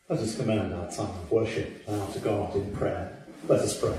Let us commend our time of worship now to God in prayer. Let us pray.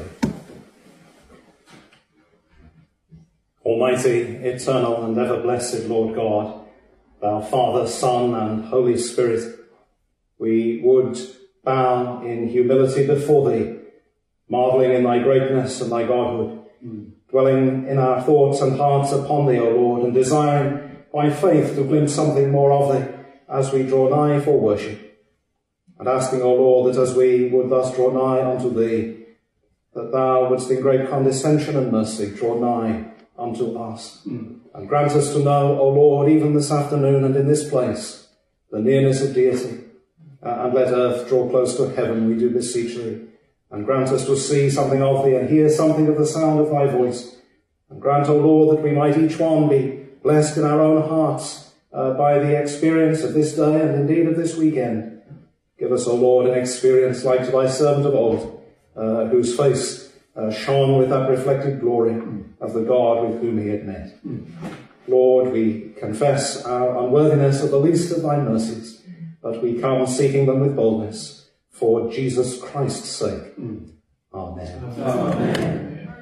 Almighty, eternal and ever-blessed Lord God, thou Father, Son and Holy Spirit, we would bow in humility before thee, marvelling in thy greatness and thy Godhood, dwelling in our thoughts and hearts upon thee, O Lord, and desiring by faith to glimpse something more of thee as we draw nigh for worship. And asking, O Lord, that as we would thus draw nigh unto thee, that thou wouldst in great condescension and mercy draw nigh unto us, and grant us to know, O Lord, even this afternoon and in this place, the nearness of deity, and let earth draw close to heaven, we do beseech thee, and grant us to see something of thee and hear something of the sound of thy voice, and grant, O Lord, that we might each one be blessed in our own hearts by the experience of this day and indeed of this weekend. Give us, O Lord, an experience like to thy servant of old, whose face shone with that reflected glory of the God with whom he had met. Lord, we confess our unworthiness of the least of thy mercies, but we come seeking them with boldness for Jesus Christ's sake. Amen. Amen.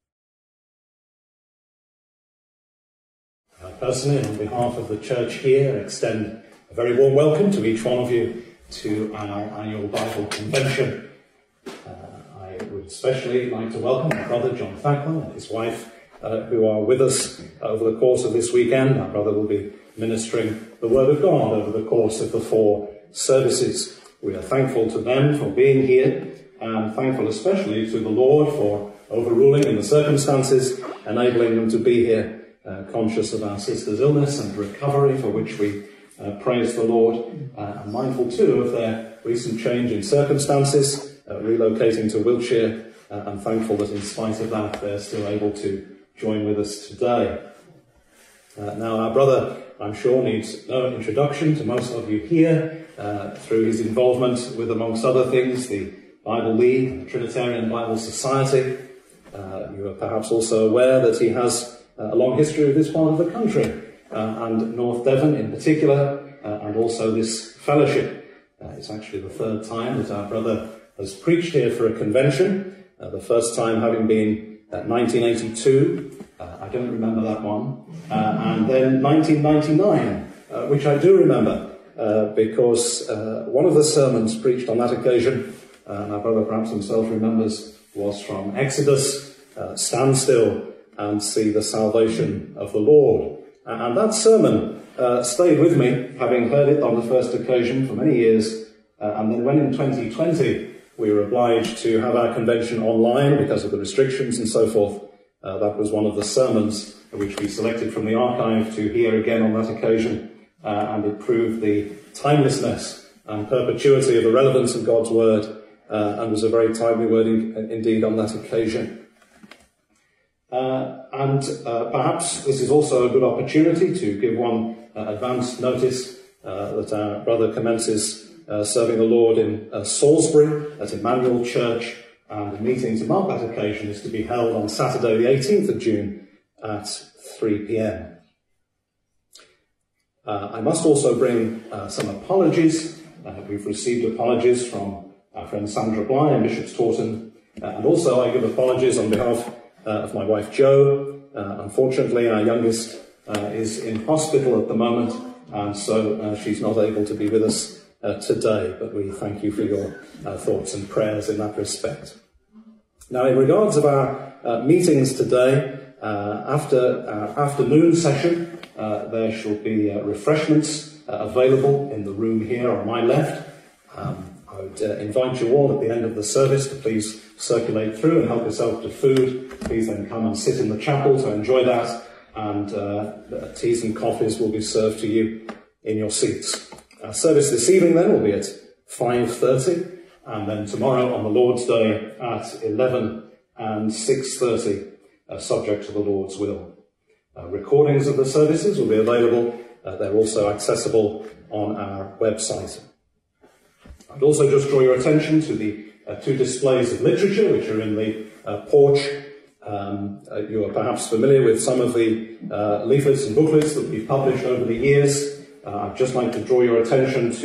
I personally, on behalf of the church here, extend a very warm welcome to each one of you to our annual Bible convention. I would especially like to welcome my brother John Thackler and his wife who are with us over the course of this weekend. Our brother will be ministering the Word of God over the course of the 4 services. We are thankful to them for being here, and thankful especially to the Lord for overruling in the circumstances, enabling them to be here, conscious of our sister's illness and recovery, for which we praise the Lord, and mindful too of their recent change in circumstances, relocating to Wiltshire, and thankful that in spite of that they're still able to join with us today. Now our brother, I'm sure, needs no introduction to most of you here through his involvement with, amongst other things, the Bible League, the Trinitarian Bible Society. You are perhaps also aware that he has a long history with this part of the country, and North Devon in particular, and also this fellowship. It's actually the 3rd time that our brother has preached here for a convention, the first time having been 1982, I don't remember that one, and then 1999, which I do remember, because one of the sermons preached on that occasion, and our brother perhaps himself remembers, was from Exodus, stand still and see the salvation of the Lord. And that sermon stayed with me, having heard it on the first occasion for many years. And then when in 2020 we were obliged to have our convention online because of the restrictions and so forth, that was one of the sermons which we selected from the archive to hear again on that occasion. And it proved the timelessness and perpetuity of the relevance of God's word, and was a very timely word indeed on that occasion. And perhaps this is also a good opportunity to give one advance notice that our brother commences serving the Lord in Salisbury at Emmanuel Church, and the meeting to mark that occasion is to be held on Saturday the 18th of June at 3 p.m. I must also bring some apologies. We've received apologies from our friend Sandra Bly in Bishop's Taunton, and also I give apologies on behalf of my wife Jo. Unfortunately, our youngest is in hospital at the moment, and so she's not able to be with us today, but we thank you for your thoughts and prayers in that respect. Now, in regards of our meetings today, after our afternoon session, there shall be refreshments available in the room here on my left. I would invite you all at the end of the service to please circulate through and help yourself to food. Please then come and sit in the chapel to enjoy that, and teas and coffees will be served to you in your seats. Our service this evening then will be at 5:30, and then tomorrow on the Lord's Day at 11 and 6:30, subject to the Lord's will. Recordings of the services will be available. They're also accessible on our website. I'd also just draw your attention to the 2 displays of literature which are in the porch. You are perhaps familiar with some of the leaflets and booklets that we've published over the years. I'd just like to draw your attention to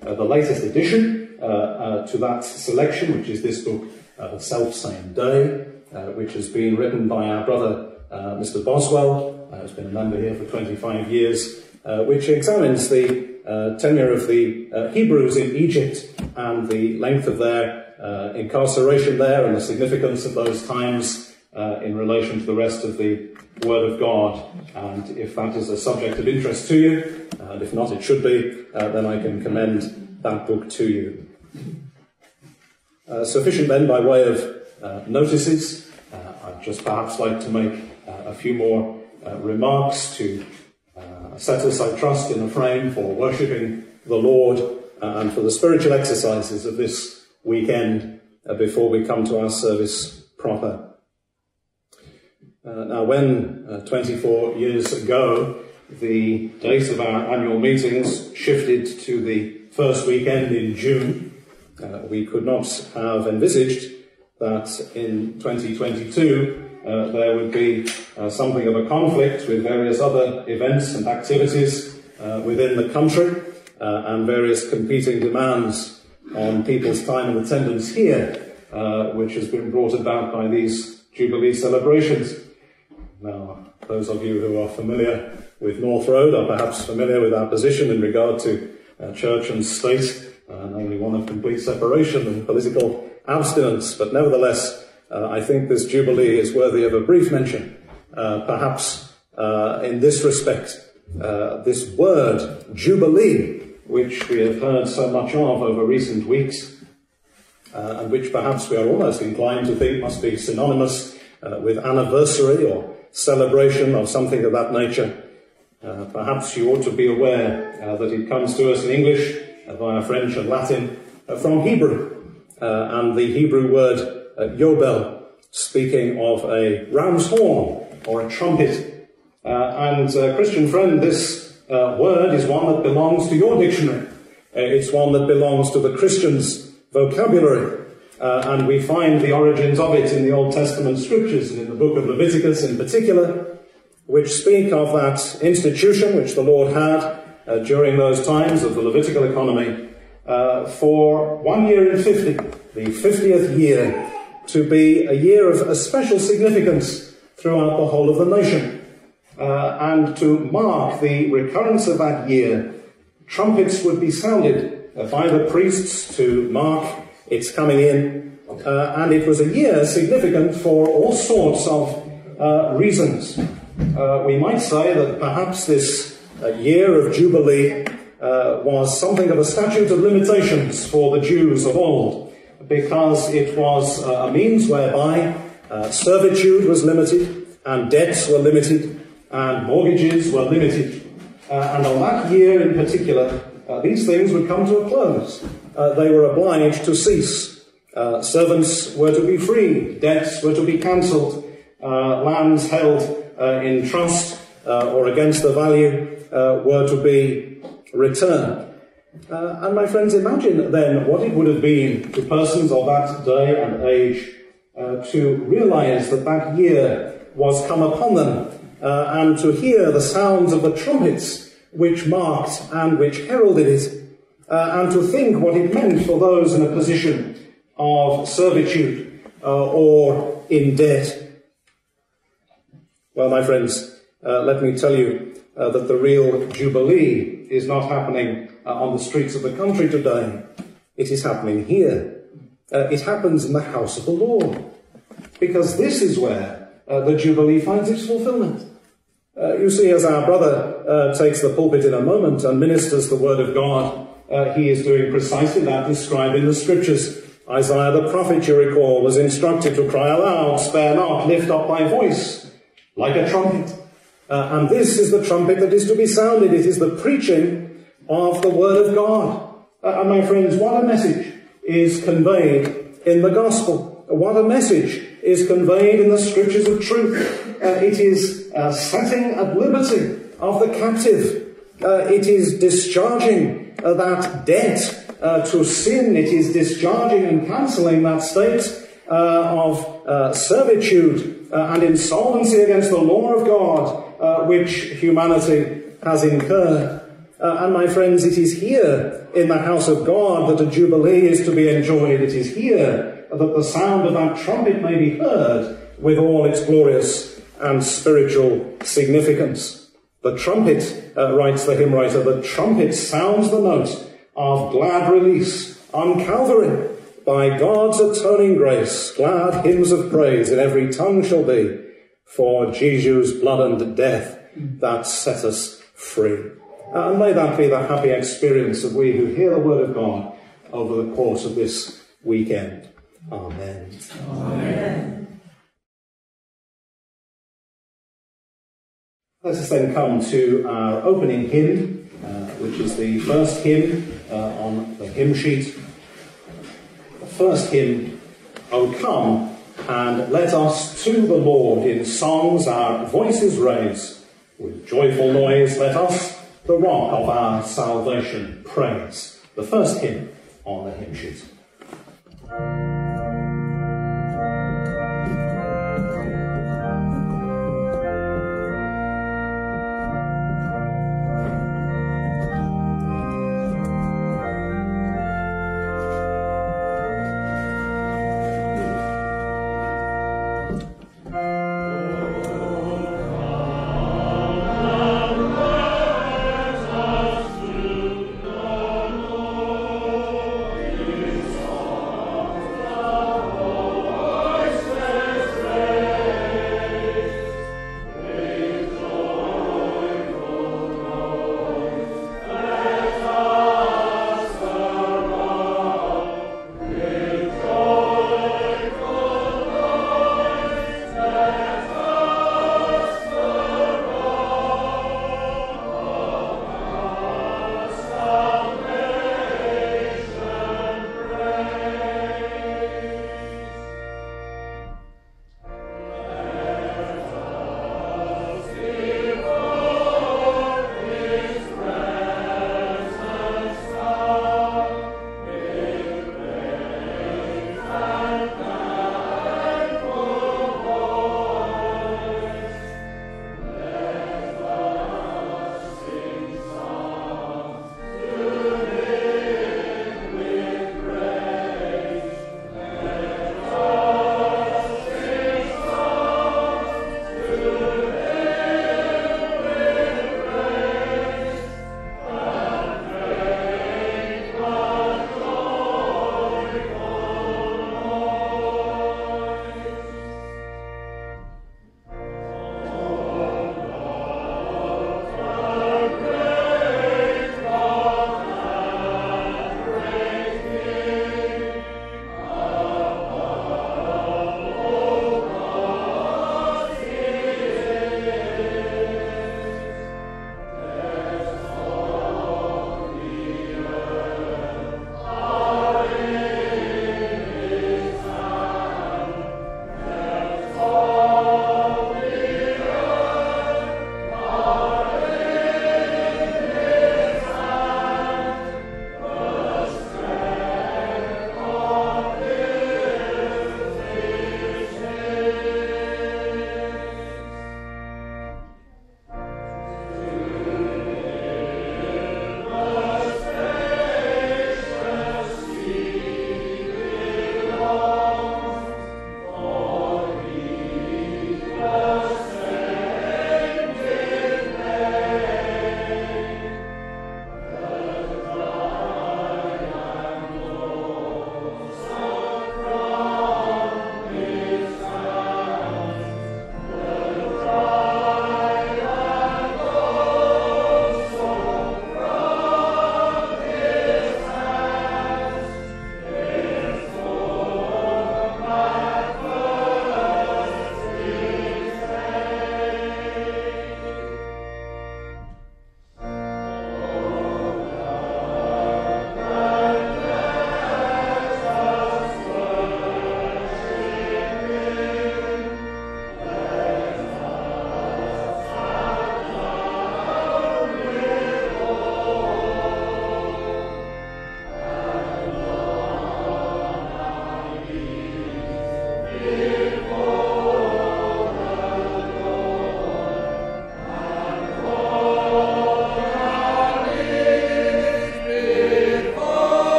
the latest addition to that selection, which is this book, The Selfsame Day, which has been written by our brother, Mr. Boswell, who's been a member here for 25 years, which examines the tenure of the Hebrews in Egypt and the length of their incarceration there and the significance of those times in relation to the rest of the Word of God. And if that is a subject of interest to you, and if not it should be, then I can commend that book to you. Sufficient then by way of notices. I'd just perhaps like to make a few more remarks to set us, I trust, in a frame for worshipping the Lord and for the spiritual exercises of this weekend before we come to our service proper. Now, when 24 years ago the date of our annual meetings shifted to the first weekend in June, we could not have envisaged that in 2022 there would be something of a conflict with various other events and activities within the country and various competing demands on people's time and attendance here, which has been brought about by these Jubilee celebrations. Now, those of you who are familiar with North Road are perhaps familiar with our position in regard to church and state, namely one of complete separation and political abstinence, but nevertheless, I think this Jubilee is worthy of a brief mention. Perhaps in this respect, this word, Jubilee, which we have heard so much of over recent weeks, and which perhaps we are almost inclined to think must be synonymous with anniversary or celebration of something of that nature. Perhaps you ought to be aware that it comes to us in English via French and Latin from Hebrew, and the Hebrew word Yobel, speaking of a ram's horn or a trumpet. And Christian friend, this word is one that belongs to your dictionary. It's one that belongs to the Christian's vocabulary. And we find the origins of it in the Old Testament scriptures and in the book of Leviticus in particular, which speak of that institution which the Lord had during those times of the Levitical economy for 1 year in 50, the 50th year, to be a year of a special significance throughout the whole of the nation. And to mark the recurrence of that year, trumpets would be sounded by the priests to mark its coming in, and it was a year significant for all sorts of reasons. We might say that perhaps this year of Jubilee was something of a statute of limitations for the Jews of old, because it was a means whereby servitude was limited, and debts were limited, and mortgages were limited. And on that year in particular, these things would come to a close. They were obliged to cease. Servants were to be free. Debts were to be cancelled. Lands held in trust or against the value were to be returned. And my friends, imagine then what it would have been to persons of that day and age to realize that that year was come upon them and to hear the sounds of the trumpets which marked and which heralded it. And to think what it meant for those in a position of servitude or in debt. Well, my friends, let me tell you that the real Jubilee is not happening on the streets of the country today. It is happening here. It happens in the house of the Lord, because this is where the Jubilee finds its fulfillment. You see, as our brother takes the pulpit in a moment and ministers the word of God, he is doing precisely that described in the scriptures. Isaiah the prophet, you recall, was instructed to cry aloud, spare not, lift up thy voice, like a trumpet. And this is the trumpet that is to be sounded. It is the preaching of the word of God. And my friends, what a message is conveyed in the gospel. What a message is conveyed in the scriptures of truth. It is setting at liberty of the captive. It is discharging that debt to sin. It is discharging and cancelling that state of servitude and insolvency against the law of God which humanity has incurred. And my friends, it is here in the house of God that a jubilee is to be enjoyed. It is here that the sound of that trumpet may be heard with all its glorious and spiritual significance. The trumpet, writes the hymn writer, the trumpet sounds the note of glad release on Calvary. By God's atoning grace, glad hymns of praise in every tongue shall be, for Jesus' blood and death that set us free. And may that be the happy experience of we who hear the word of God over the course of this weekend. Amen. Amen. Let us then come to our opening hymn, which is the first hymn on the hymn sheet. The first hymn, O come, and let us to the Lord in songs our voices raise. With joyful noise let us the rock of our salvation praise. The first hymn on the hymn sheet.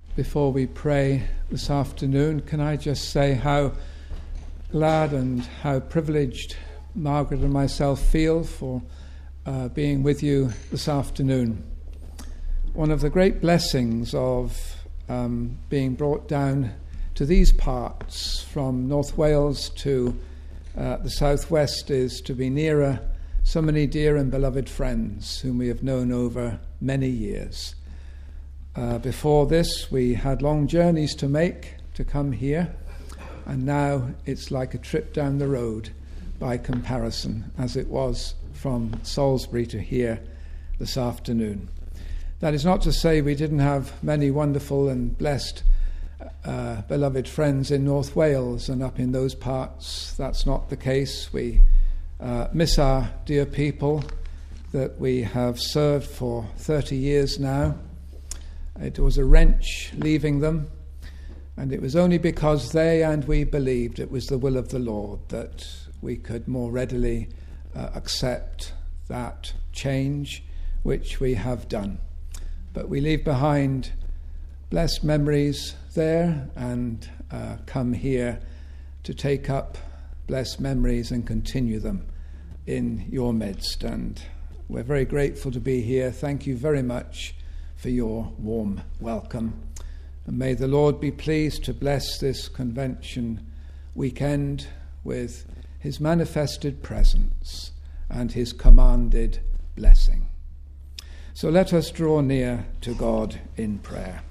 Before we pray this afternoon, can I just say how glad and how privileged Margaret and myself feel for being with you this afternoon. One of the great blessings of being brought down to these parts from North Wales to the southwest is to be nearer so many dear and beloved friends whom we have known over many years. Before this, we had long journeys to make to come here, and now it's like a trip down the road by comparison, as it was from Salisbury to here this afternoon. That is not to say we didn't have many wonderful and blessed beloved friends in North Wales and up in those parts. That's not the case. We miss our dear people that we have served for 30 years now. It was a wrench leaving them, and it was only because they and we believed it was the will of the Lord that we could more readily accept that change, which we have done. But we leave behind blessed memories there and come here to take up blessed memories and continue them in your midst. And we're very grateful to be here. Thank you very much for your warm welcome. And may the Lord be pleased to bless this convention weekend with his manifested presence and his commanded blessing. So let us draw near to God in prayer.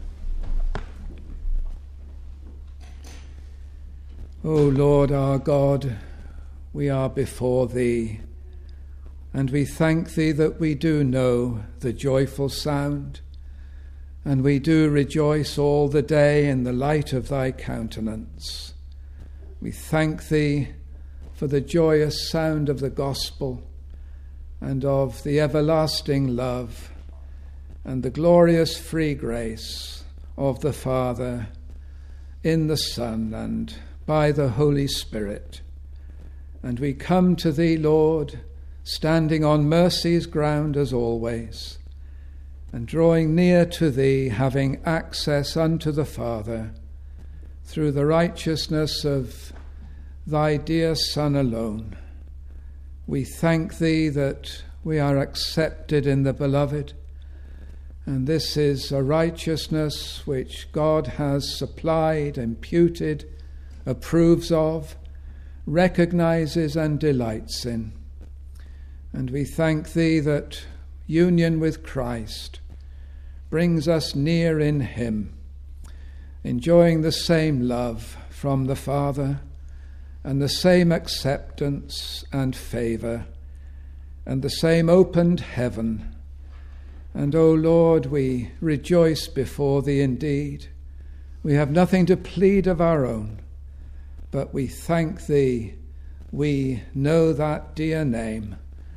O Lord our God, we are before thee, and we thank thee that we do know the joyful sound, and we do rejoice all the day in the light of thy countenance. We thank thee for the joyous sound of the gospel and of the everlasting love and the glorious free grace of the Father in the Son and by the Holy Spirit. And we come to thee, Lord, standing on mercy's ground as always, and drawing near to thee, having access unto the Father through the righteousness of thy dear Son alone. We thank thee that we are accepted in the Beloved, and this is a righteousness which God has supplied, imputed, approves of, recognizes and delights in. And we thank thee that union with Christ brings us near in him, enjoying the same love from the Father and the same acceptance and favour and the same opened heaven. And, O Lord, we rejoice before thee indeed. We have nothing to plead of our own, but we thank thee. We know that dear name,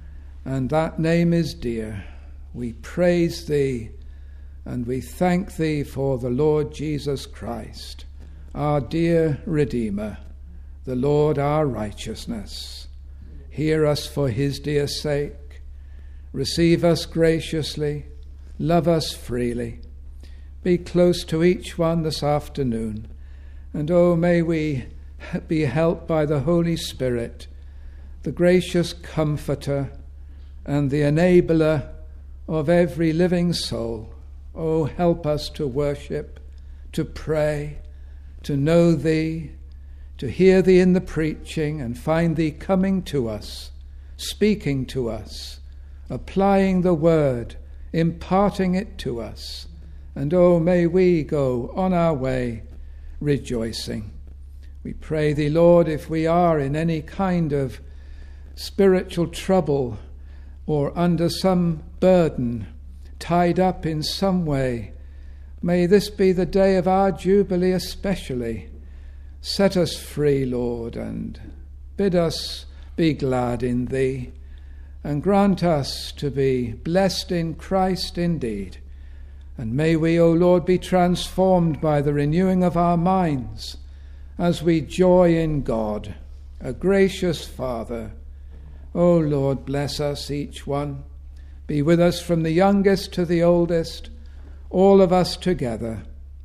and that name is dear. We praise thee, and we thank thee for the Lord Jesus Christ, our dear Redeemer, the Lord our righteousness. Hear us for his dear sake. Receive us graciously. Love us freely. Be close to each one this afternoon. And oh, may we be helped by the Holy Spirit, the gracious comforter and the enabler of every living soul. Oh, help us to worship, to pray, to know thee, to hear thee in the preaching and find thee coming to us, speaking to us, applying the word, imparting it to us. And oh, may we go on our way rejoicing. We pray thee, Lord, if we are in any kind of spiritual trouble or under some burden, tied up in some way, may this be the day of our Jubilee especially. Set us free, Lord, and bid us be glad in thee, and grant us to be blessed in Christ indeed. And may we, O Lord, be transformed by the renewing of our minds as we joy in God, a gracious Father. O Lord, bless us each one. Be with us from the youngest to the oldest, all of us together.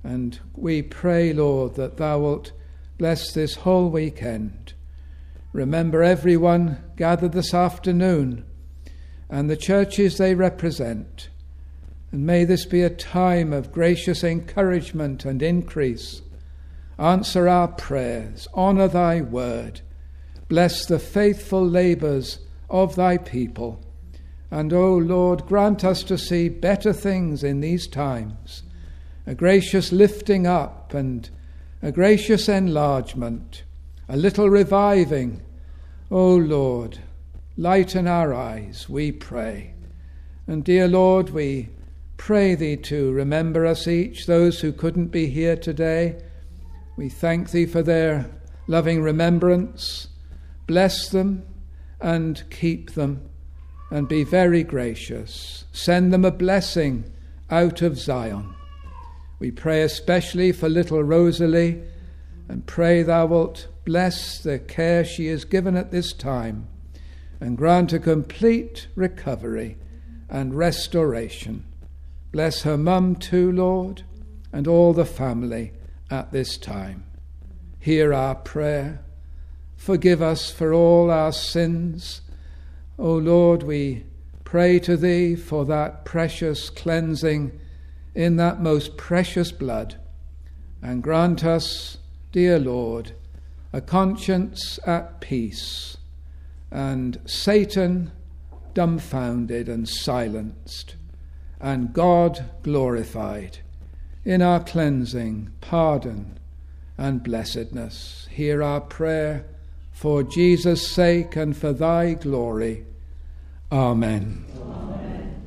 And we pray, Lord, that thou wilt bless this whole weekend. Remember everyone gathered this afternoon and the churches they represent. And may this be a time of gracious encouragement and increase. Answer our prayers, honour thy word, bless the faithful labours of thy people. And, O Lord, grant us to see better things in these times, a gracious lifting up and a gracious enlargement, a little reviving. O Lord, lighten our eyes, we pray. And, dear Lord, we pray thee to remember us each, those who couldn't be here today. We thank thee for their loving remembrance. Bless them and keep them and be very gracious. Send them a blessing out of Zion. We pray especially for little Rosalie and pray thou wilt bless the care she is given at this time and grant a complete recovery and restoration. Bless her mum too, Lord, and all the family at this time. Hear our prayer. Forgive us for all our sins. O Lord, we pray to thee for that precious cleansing in that most precious blood, and grant us, dear Lord, a conscience at peace, and Satan dumbfounded and silenced, and God glorified in our cleansing, pardon, and blessedness. Hear our prayer for Jesus' sake and for thy glory. Amen. Amen.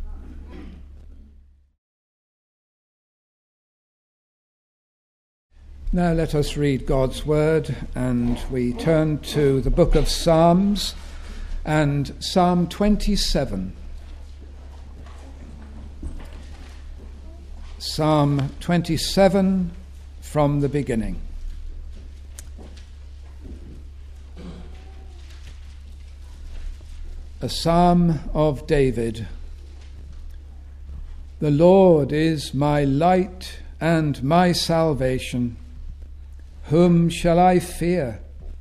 Now let us read God's word, and we turn to the book of Psalms and Psalm 27. Psalm 27 from the beginning. A psalm of David. The Lord is my light and my salvation. Whom shall I fear?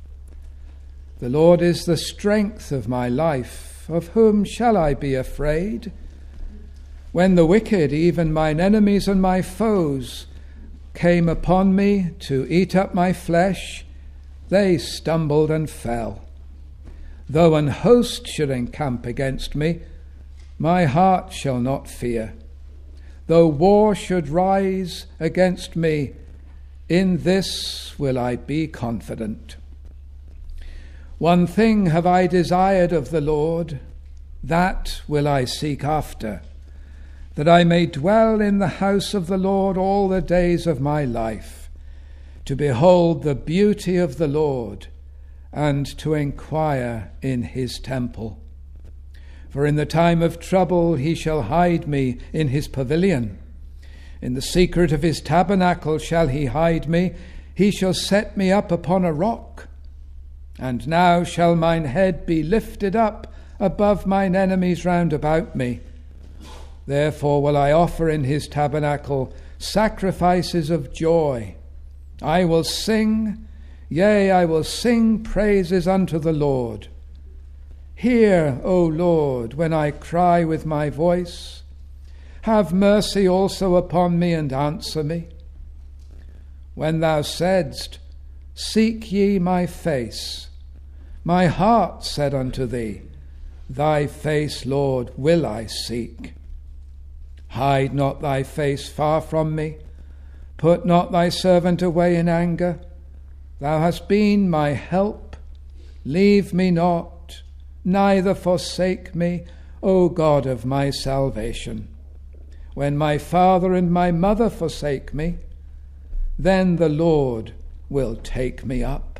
The Lord is the strength of my life. Of whom shall I be afraid? When the wicked, even mine enemies and my foes, came upon me to eat up my flesh, they stumbled and fell. Though an host should encamp against me, my heart shall not fear. Though war should rise against me, in this will I be confident. One thing have I desired of the Lord, that will I seek after, that I may dwell in the house of the Lord all the days of my life, to behold the beauty of the Lord, and to inquire in his temple. For in the time of trouble he shall hide me in his pavilion. In the secret of his tabernacle shall he hide me. He shall set me up upon a rock. And now shall mine head be lifted up above mine enemies round about me. Therefore will I offer in his tabernacle sacrifices of joy. I will sing, yea, I will sing praises unto the Lord. Hear, O Lord, when I cry with my voice. Have mercy also upon me and answer me. When thou saidst, Seek ye my face, my heart said unto thee, Thy face, Lord, will I seek. Hide not thy face far from me. Put not thy servant away in anger. Thou hast been my help. Leave me not, neither forsake me, O God of my salvation. When my father and my mother forsake me, then the Lord will take me up.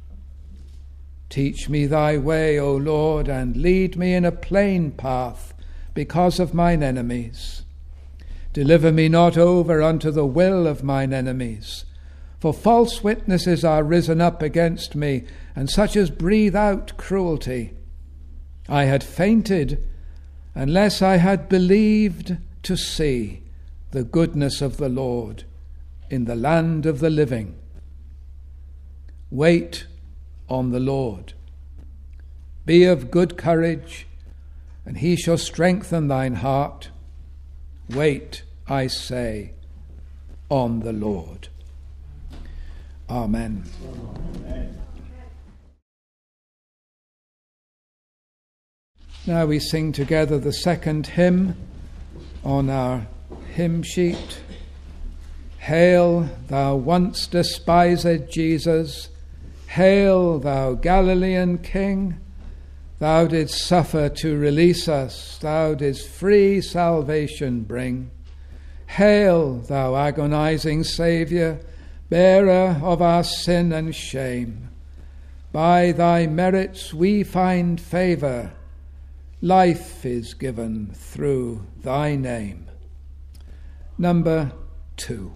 Teach me thy way, O Lord, and lead me in a plain path because of mine enemies. Deliver me not over unto the will of mine enemies, for false witnesses are risen up against me, and such as breathe out cruelty. I had fainted unless I had believed to see the goodness of the Lord in the land of the living. Wait on the Lord. Be of good courage, and he shall strengthen thine heart. Wait, I say, on the Lord. Amen. Amen. Now we sing together the second hymn on our hymn sheet. Hail, thou once despised Jesus. Hail, thou Galilean King. Thou didst suffer to release us. Thou didst free salvation bring. Hail, thou agonizing Saviour, bearer of our sin and shame. By thy merits we find favour. Life is given through thy name. Number 2.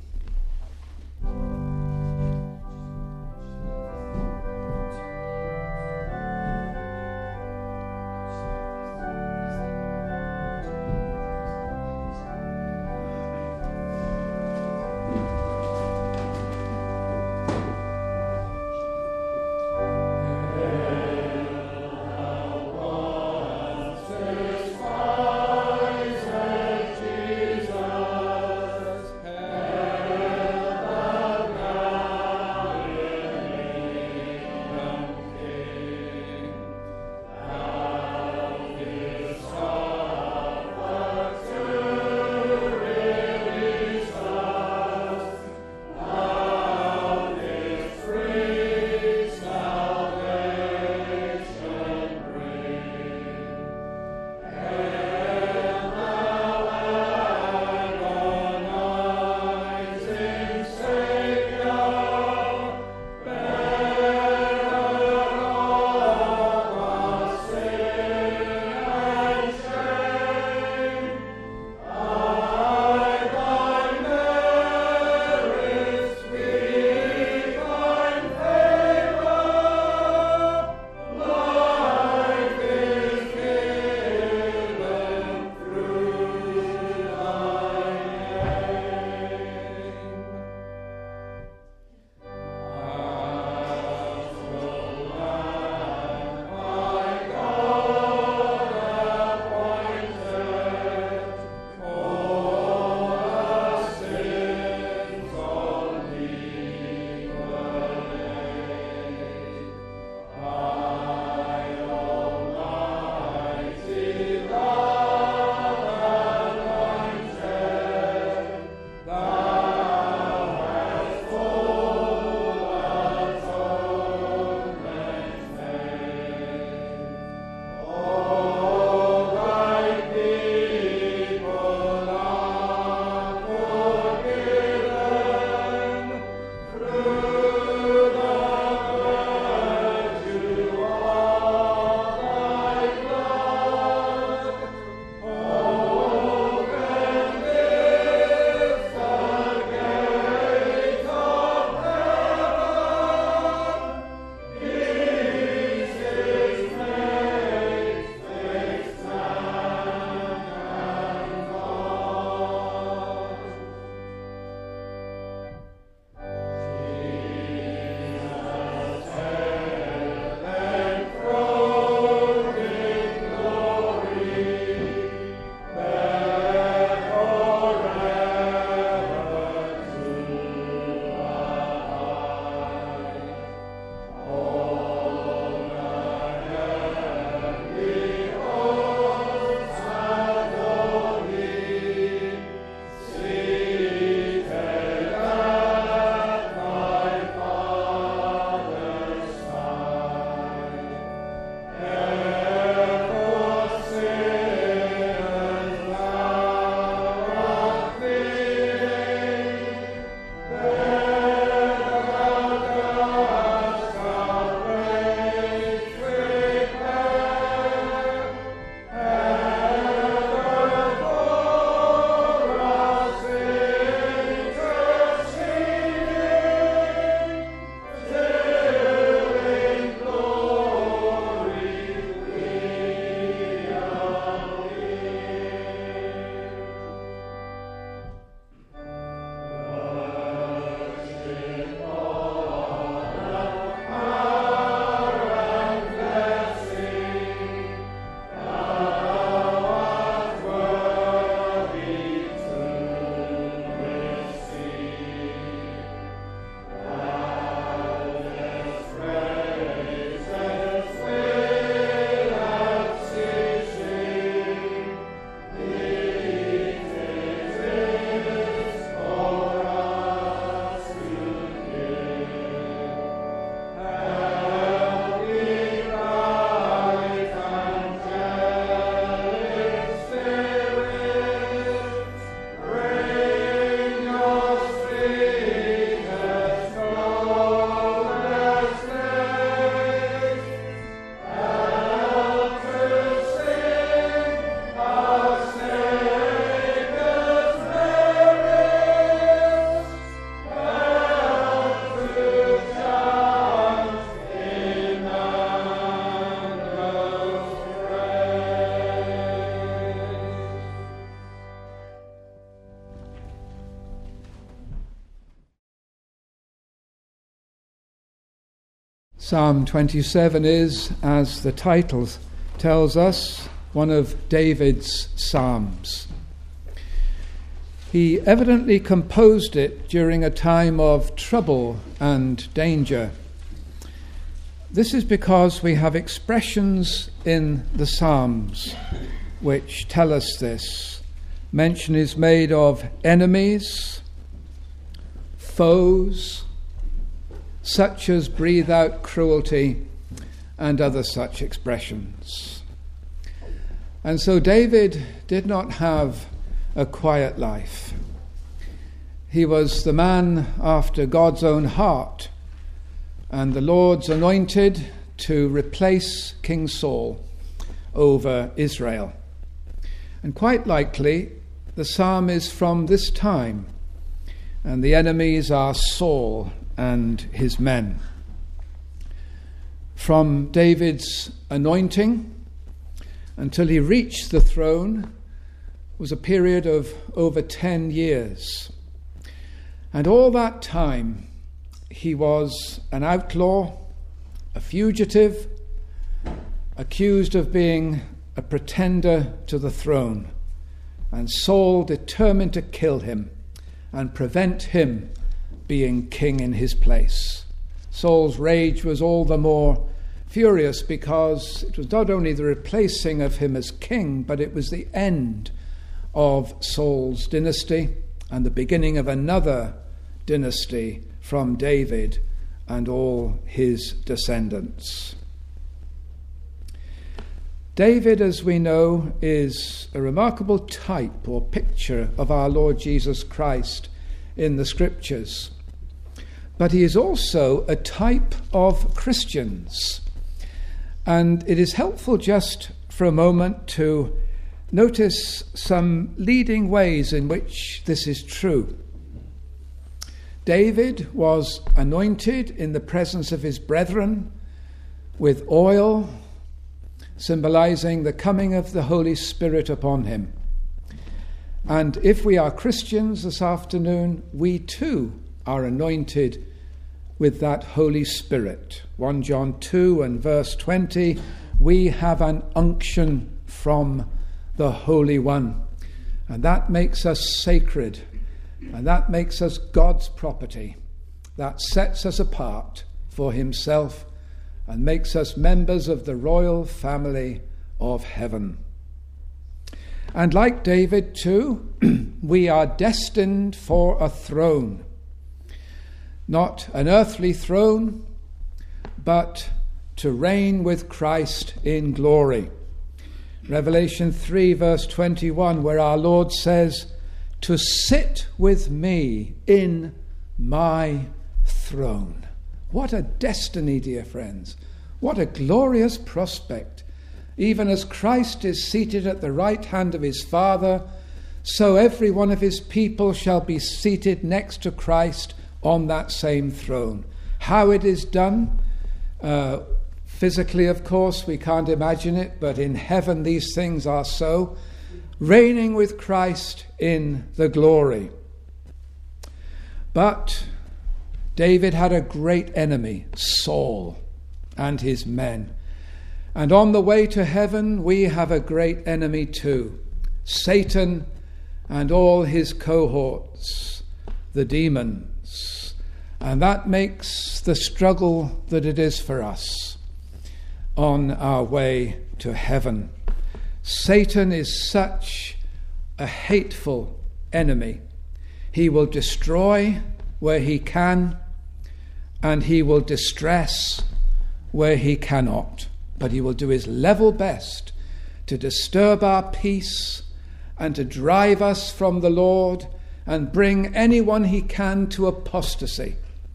Psalm 27 is, as the title tells us, one of David's psalms. He evidently composed it during a time of trouble and danger. This is because we have expressions in the Psalms which tell us this. Mention is made of enemies, foes, such as breathe out cruelty, and other such expressions. And so David did not have a quiet life. He was the man after God's own heart, and the Lord's anointed to replace King Saul over Israel. And quite likely, the psalm is from this time, and the enemies are Saul and his men. From David's anointing until he reached the throne was a period of over 10 years. And all that time, he was an outlaw, a fugitive, accused of being a pretender to the throne, and Saul determined to kill him and prevent him being king in his place. Saul's rage was all the more furious because it was not only the replacing of him as king, but it was the end of Saul's dynasty and the beginning of another dynasty from David and all his descendants. David, as we know, is a remarkable type or picture of our Lord Jesus Christ in the Scriptures. But he is also a type of Christians. And it is helpful just for a moment to notice some leading ways in which this is true. David was anointed in the presence of his brethren with oil, symbolizing the coming of the Holy Spirit upon him. And if we are Christians this afternoon, we too are anointed with that Holy Spirit. 1 John 2 and verse 20, we have an unction from the Holy One. And that makes us sacred, and that makes us God's property. That sets us apart for himself and makes us members of the royal family of heaven. And like David too, we are destined for a throne. Not an earthly throne, but to reign with Christ in glory. Revelation 3 verse 21, where our Lord says, to sit with me in my throne. What a destiny, dear friends. What a glorious prospect. Even as Christ is seated at the right hand of his Father, so every one of his people shall be seated next to Christ on that same throne. How it is done, physically, of course, we can't imagine it, but in heaven these things are so. Reigning with Christ in the glory. But David had a great enemy, Saul and his men. And on the way to heaven, we have a great enemy too, Satan and all his cohorts, the demons. And that makes the struggle that it is for us on our way to heaven. Satan is such a hateful enemy. He will destroy where he can, and he will distress where he cannot. But he will do his level best to disturb our peace and to drive us from the Lord and bring anyone he can to apostasy.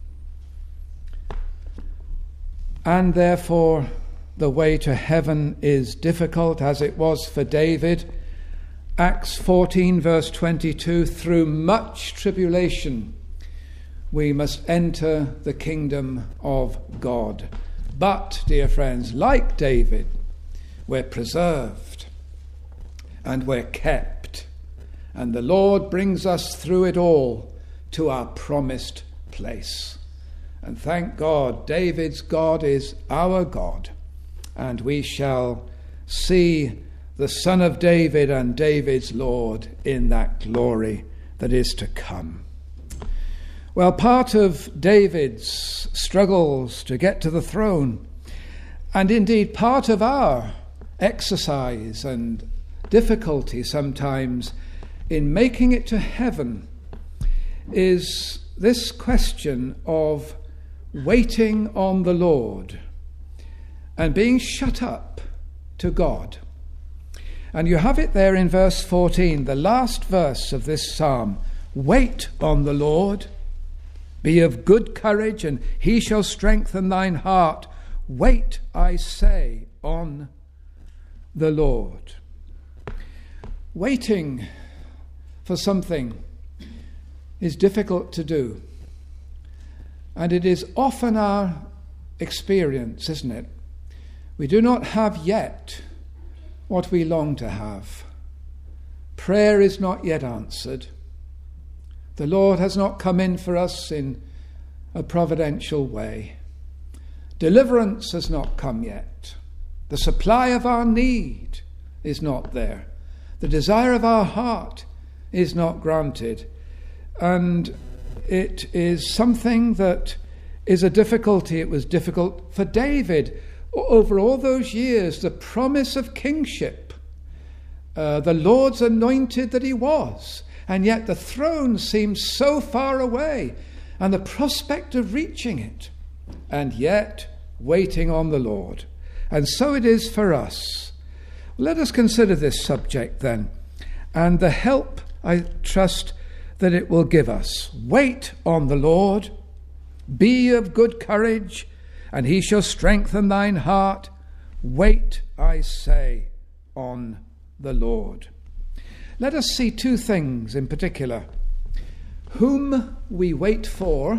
And therefore, the way to heaven is difficult, as it was for David. Acts 14 verse 22, through much tribulation we must enter the kingdom of God. But, dear friends, like David, we're preserved and we're kept, and the Lord brings us through it all to our promised place. And thank God, David's God is our God. And we shall see the Son of David and David's Lord in that glory that is to come. Well, part of David's struggles to get to the throne, and indeed part of our exercise and difficulty sometimes in making it to heaven, is this question of waiting on the Lord and being shut up to God. And you have it there in verse 14, the last verse of this psalm. Wait on the Lord, be of good courage, and he shall strengthen thine heart. Wait, I say, on the Lord. Waiting for something is difficult to do. And it is often our experience, isn't it? We do not have yet what we long to have. Prayer is not yet answered. The Lord has not come in for us in a providential way. Deliverance has not come yet. The supply of our need is not there. The desire of our heart is not granted. And it is something that is a difficulty. It was difficult for David. Over all those years, the promise of kingship, the Lord's anointed that he was, and yet the throne seemed so far away, and the prospect of reaching it, and yet waiting on the Lord. And so it is for us. Let us consider this subject then, and the help, I trust, that it will give us. Wait on the Lord, be of good courage, and he shall strengthen thine heart. Wait, I say, on the Lord. Let us see two things in particular. Whom we wait for,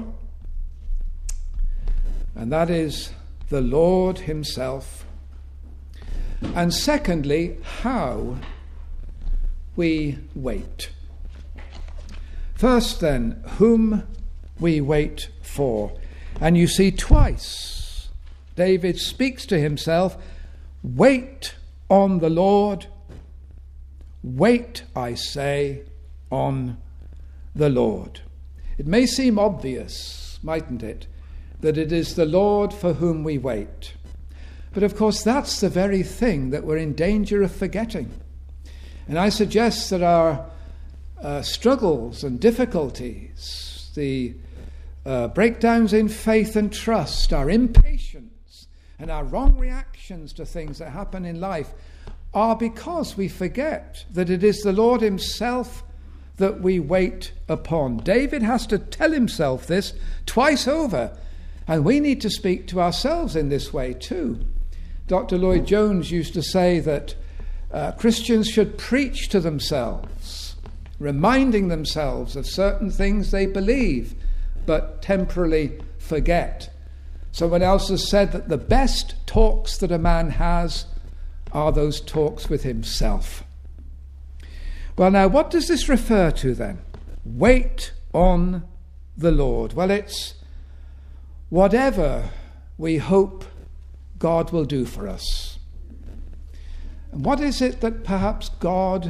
and that is the Lord himself. And secondly, how we wait. First then, whom we wait for. And you see twice David speaks to himself, wait on the Lord. Wait, I say, on the Lord. It may seem obvious, mightn't it, that it is the Lord for whom we wait. But of course, that's the very thing that we're in danger of forgetting. And I suggest that our struggles and difficulties, the breakdowns in faith and trust, our impatience, and our wrong reactions to things that happen in life are because we forget that it is the Lord himself that we wait upon. David has to tell himself this twice over, and we need to speak to ourselves in this way too. Dr. Lloyd-Jones used to say that Christians should preach to themselves, reminding themselves of certain things they believe but temporarily forget. Someone else has said that the best talks that a man has are those talks with himself. Well, now, what does this refer to then? Wait on the Lord. Well, it's whatever we hope God will do for us. And what is it that perhaps God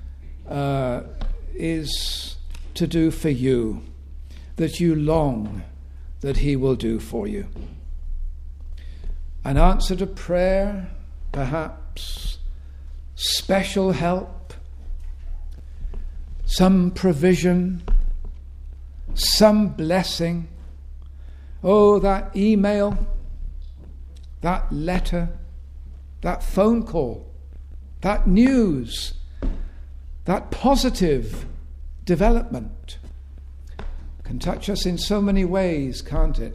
is to do for you, that you long that he will do for you? An answer to prayer, perhaps, special help, some provision, some blessing. Oh, that email, that letter, that phone call, that news, that positive development can touch us in so many ways, can't it?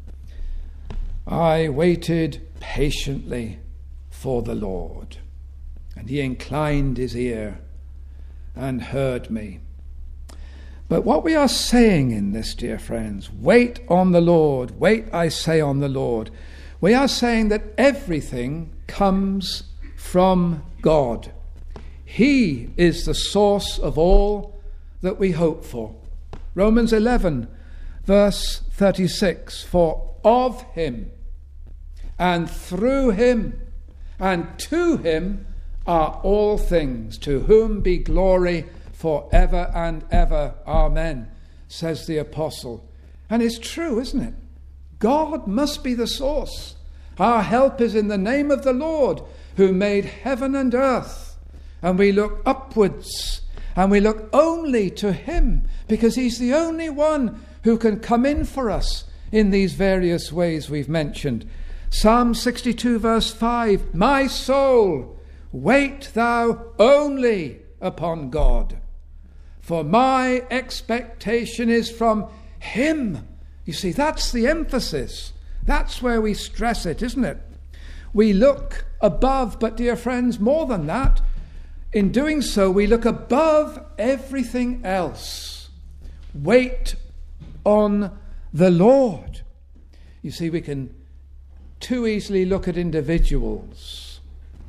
I waited patiently for the Lord, and he inclined his ear and heard me. But what we are saying in this, dear friends, wait on the Lord, wait, I say, on the Lord. We are saying that everything comes from God. He is the source of all that we hope for. Romans 11, Verse 36, for of him and through him and to him are all things, to whom be glory for ever and ever. Amen, says the apostle. And it's true, isn't it? God must be the source. Our help is in the name of the Lord, who made heaven and earth. And we look upwards, and we look only to him, because he's the only one who can come in for us in these various ways we've mentioned. Psalm 62 verse 5, my soul, wait thou only upon God, for my expectation is from him. You see, that's the emphasis. That's where we stress it, isn't it? We look above, but dear friends, more than that, in doing so, we look above everything else. Wait on the Lord. You see, we can too easily look at individuals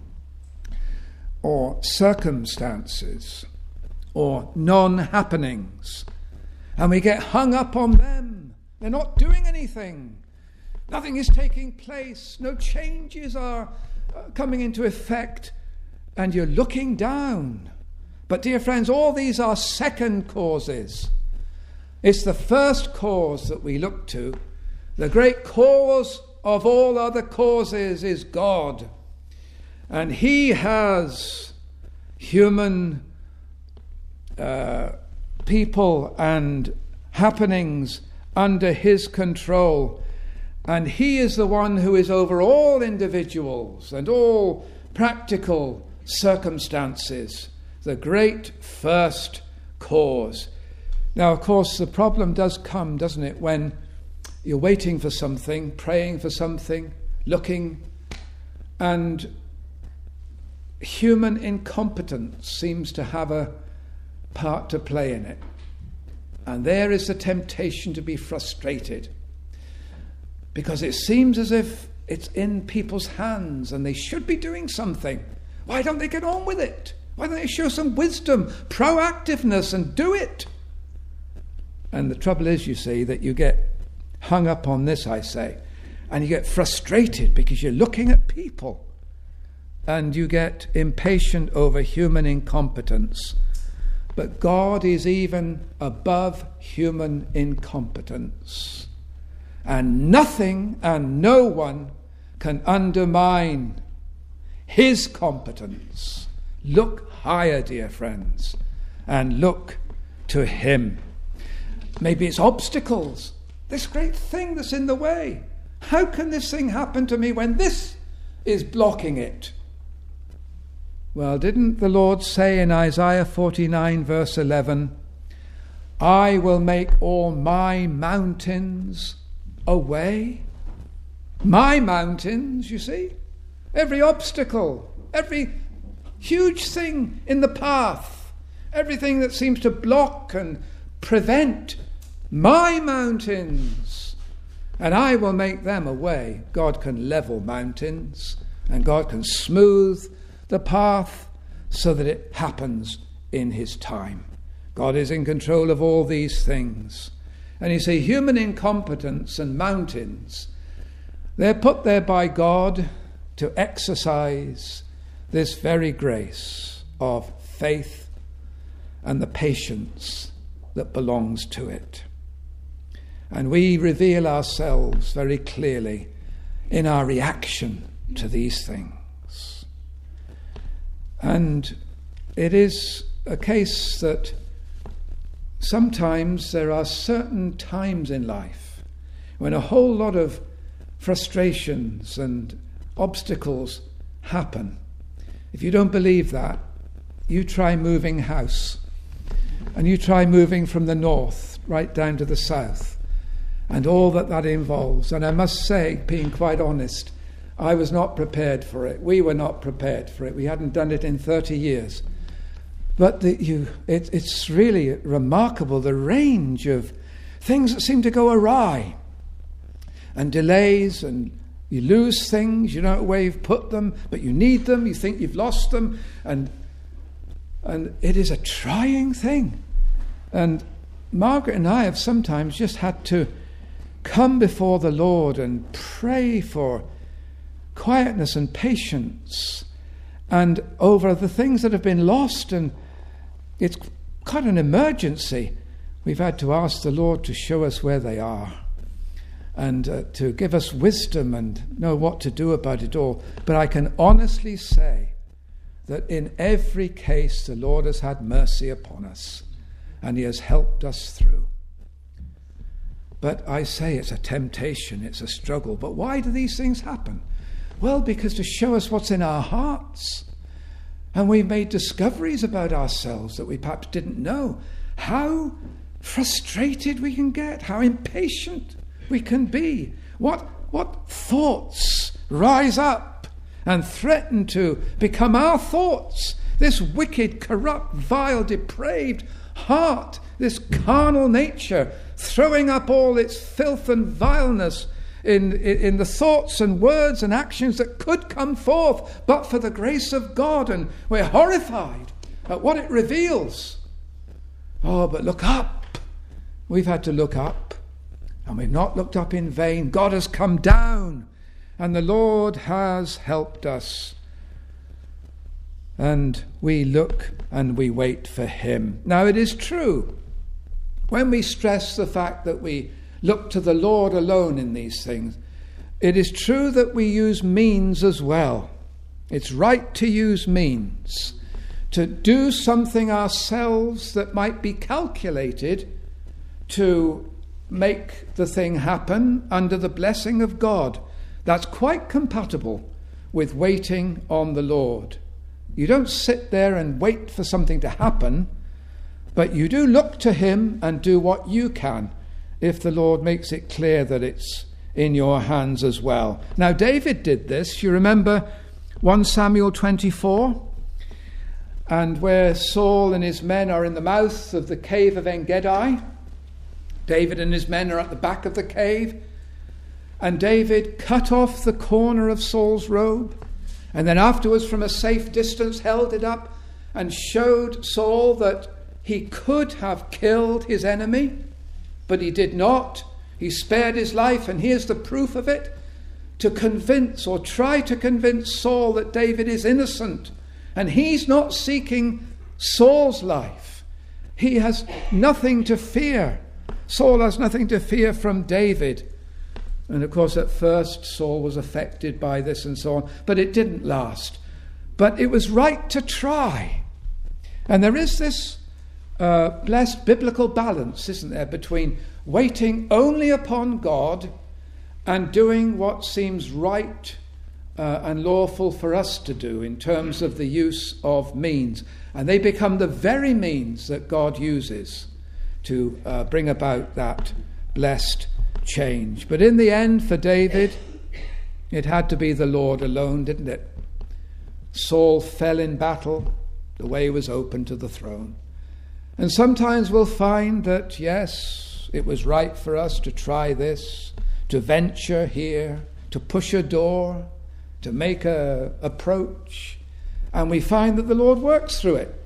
or circumstances or non-happenings, and we get hung up on them. They're not doing anything. Nothing is taking place. No changes are coming into effect, and you're looking down. But dear friends, all these are second causes. It's the first cause that we look to. The great cause of all other causes is God. And he has human people and happenings under his control. And he is the one who is over all individuals and all practical circumstances. The great first cause. Now, of course, the problem does come, doesn't it, when you're waiting for something, praying for something, looking, and human incompetence seems to have a part to play in it. And there is the temptation to be frustrated, because it seems as if it's in people's hands and they should be doing something. Why don't they get on with it? Why don't they show some wisdom, proactiveness, and do it? And the trouble is, you see, that you get hung up on this, I say, and you get frustrated because you're looking at people, and you get impatient over human incompetence. But God is even above human incompetence, and nothing and no one can undermine his competence. Look higher, dear friends, and look to him. Maybe it's obstacles, this great thing that's in the way. How can this thing happen to me when this is blocking it? Well, didn't the Lord say in Isaiah 49 verse 11, I will make all my mountains a way? My mountains, you see? Every obstacle, every huge thing in the path, everything that seems to block and prevent, my mountains, and I will make them a way. God can level mountains, and God can smooth the path so that it happens in his time. God is in control of all these things. And you see, human incompetence and mountains, they're put there by God to exercise this very grace of faith and the patience that belongs to it. And we reveal ourselves very clearly in our reaction to these things. And it is a case that sometimes there are certain times in life when a whole lot of frustrations and obstacles happen. If you don't believe that, you try moving house, and you try moving from the north right down to the south, and all that involves. And I must say, being quite honest, I was not prepared for it. We were not prepared for it. We hadn't done it in 30 years. But it's really remarkable, the range of things that seem to go awry, and delays, and you lose things, you don't know where you've put them, but you need them, you think you've lost them, and it is a trying thing. And Margaret and I have sometimes just had to come before the Lord and pray for quietness and patience and over the things that have been lost, and it's quite an emergency. We've had to ask the Lord to show us where they are and to give us wisdom and know what to do about it all. But I can honestly say that in every case the Lord has had mercy upon us and he has helped us through. But I say it's a temptation, it's a struggle. But why do these things happen? Well, because to show us what's in our hearts. And we've made discoveries about ourselves that we perhaps didn't know. How frustrated we can get, how impatient we can be. What thoughts rise up and threaten to become our thoughts. This wicked, corrupt, vile, depraved heart, this carnal nature, throwing up all its filth and vileness in the thoughts and words and actions that could come forth but for the grace of God, and we're horrified at what it reveals. Oh, but look up. We've had to look up, and we've not looked up in vain. God has come down, and the Lord has helped us. And we look and we wait for him. Now, it is true, when we stress the fact that we look to the Lord alone in these things, it is true that we use means as well. It's right to use means, to do something ourselves that might be calculated to make the thing happen under the blessing of God. That's quite compatible with waiting on the Lord. You don't sit there and wait for something to happen, but you do look to him and do what you can if the Lord makes it clear that it's in your hands as well. Now, David did this. You remember 1 Samuel 24, and where Saul and his men are in the mouth of the cave of En-Gedi. David and his men are at the back of the cave, and David cut off the corner of Saul's robe, and then afterwards from a safe distance held it up and showed Saul that he could have killed his enemy, but he did not. He spared his life, and here's the proof of it, to convince or try to convince Saul that David is innocent. And he's not seeking Saul's life. He has nothing to fear. Saul has nothing to fear from David. And of course, at first, Saul was affected by this and so on, but it didn't last. But it was right to try. And there is this blessed biblical balance, isn't there, between waiting only upon God and doing what seems right and lawful for us to do in terms of the use of means. And they become the very means that God uses to bring about that blessed change. But in the end, for David, it had to be the Lord alone, didn't it? Saul fell in battle. The way was open to the throne. And sometimes we'll find that, yes, it was right for us to try this, to venture here, to push a door, to make a approach, and we find that the Lord works through it.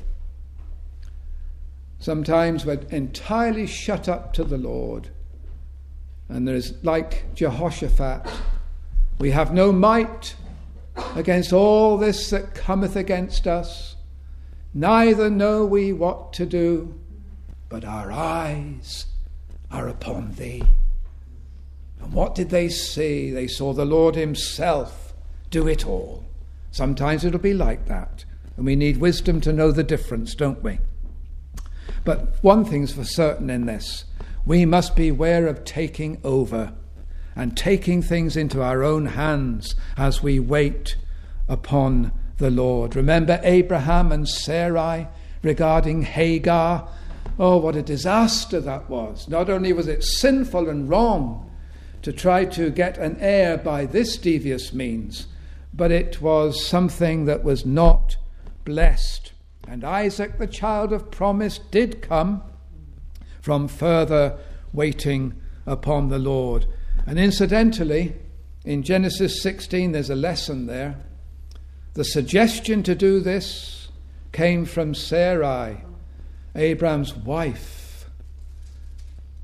Sometimes we're entirely shut up to the Lord, and there's, like Jehoshaphat, we have no might against all this that cometh against us, neither know we what to do, but our eyes are upon thee. And what did they see? They saw the Lord himself do it all. Sometimes it'll be like that, and we need wisdom to know the difference, don't we? But one thing's for certain in this: we must beware of taking over and taking things into our own hands as we wait upon the Lord. Remember Abraham and Sarai regarding Hagar? Oh, what a disaster that was. Not only was it sinful and wrong to try to get an heir by this devious means, but it was something that was not blessed. And Isaac, the child of promise, did come from further waiting upon the Lord. And incidentally, in Genesis 16, there's a lesson there. The suggestion to do this came from Sarai, Abraham's wife.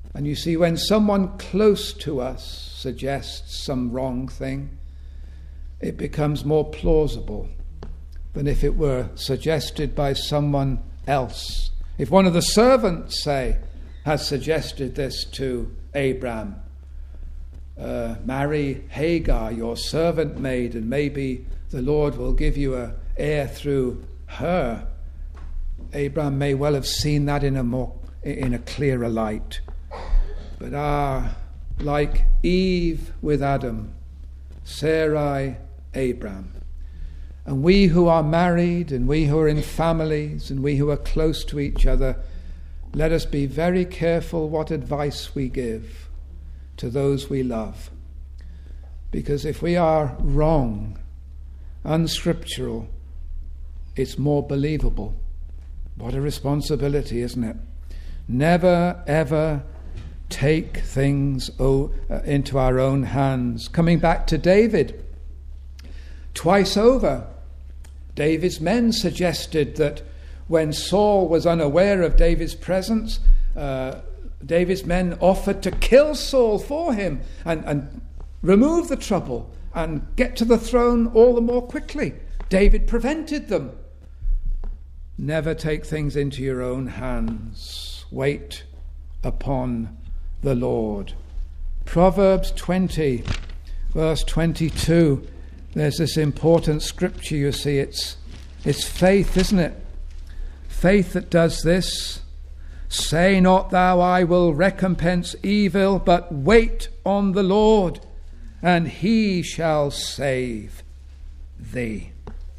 And you see, when someone close to us suggests some wrong thing, it becomes more plausible than if it were suggested by someone else. If one of the servants, say, has suggested this to Abraham, marry Hagar, your servant maid, and maybe the Lord will give you an heir through her, Abraham may well have seen that in a clearer light. But like Eve with Adam, Sarai, Abraham, and we who are married, and we who are in families, and we who are close to each other, let us be very careful what advice we give to those we love. Because if we are wrong, unscriptural, it's more believable. What a responsibility, isn't it? Never, ever take things into our own hands. Coming back to David, twice over, David's men suggested that when Saul was unaware of David's presence, David's men offered to kill Saul for him and remove the trouble and get to the throne all the more quickly. David prevented them. Never take things into your own hands. Wait upon the Lord. Proverbs 20, verse 22. There's this important scripture, you see. It's faith, isn't it? Faith that does this. Say not thou, I will recompense evil, but wait on the Lord, and he shall save thee.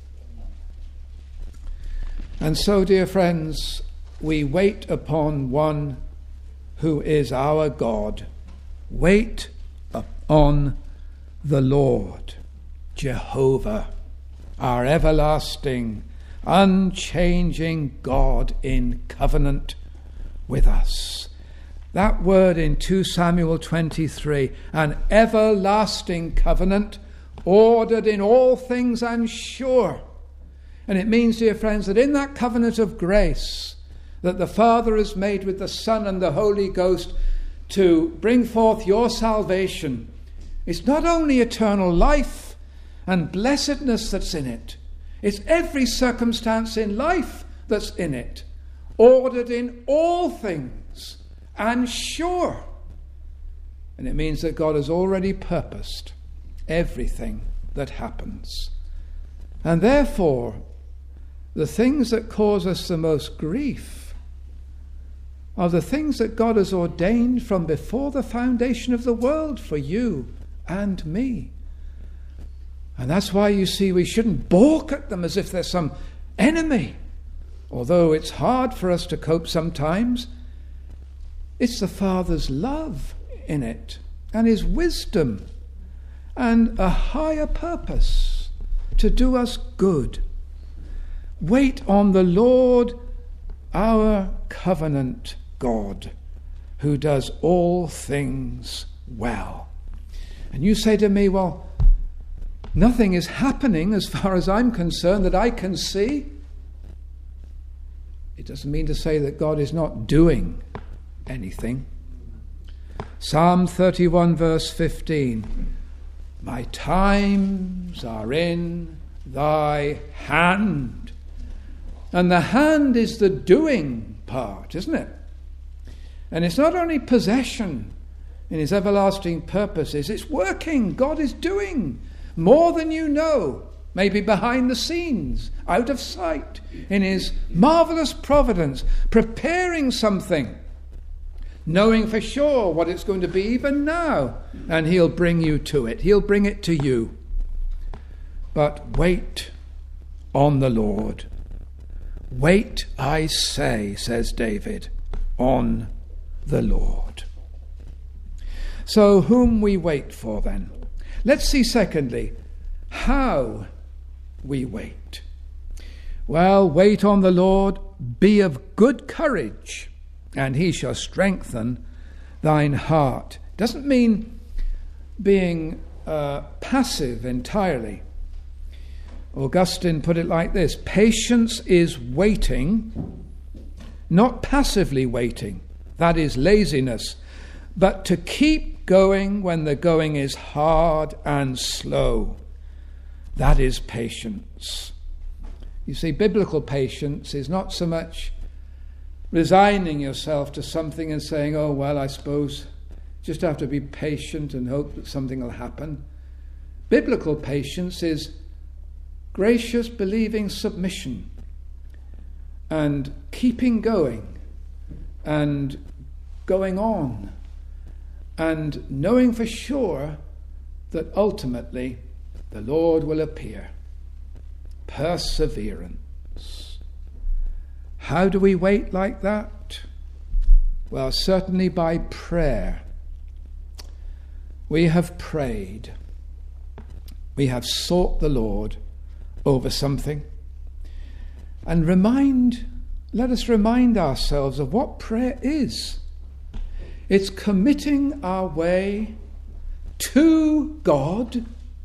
And so, dear friends, we wait upon one who is our God. Wait upon the Lord, Jehovah, our everlasting, unchanging God in covenant with us. That word in 2 Samuel 23, an everlasting covenant, ordered in all things and sure. And it means, dear friends, that in that covenant of grace that the Father has made with the Son and the Holy Ghost to bring forth your salvation, it's not only eternal life and blessedness that's in it, it's every circumstance in life that's in it, ordered in all things and sure. And it means that God has already purposed everything that happens. And therefore, the things that cause us the most grief are the things that God has ordained from before the foundation of the world for you and me. And that's why, you see, we shouldn't balk at them as if they're some enemy. Although it's hard for us to cope sometimes, it's the Father's love in it, and his wisdom, and a higher purpose to do us good. Wait on the Lord, our covenant God, who does all things well. And you say to me, well, nothing is happening as far as I'm concerned that I can see. It doesn't mean to say that God is not doing anything. Psalm 31 verse 15. My times are in thy hand. And the hand is the doing part, isn't it? And it's not only possession in his everlasting purposes, it's working. God is doing more than you know, maybe behind the scenes, out of sight, in his marvelous providence, preparing something, knowing for sure what it's going to be even now, and he'll bring you to it. He'll bring it to you. But wait on the Lord. Wait, I say, says David, on the Lord. So whom we wait for then? Let's see secondly, how we wait. Well, wait on the Lord, be of good courage, and he shall strengthen thine heart. Doesn't mean being passive entirely. Augustine put it like this: patience is waiting, not passively waiting. That is laziness. but to keep going when the going is hard and slow. That is patience. You see, biblical patience is not so much resigning yourself to something and saying, oh, well, I suppose just have to be patient and hope that something will happen. Biblical patience is gracious, believing submission and keeping going and going on and knowing for sure that ultimately the Lord will appear. Perseverance. How do we wait like that? Well, certainly by prayer. We have prayed. We have sought the Lord over something. And let us remind ourselves of what prayer is. It's committing our way to God,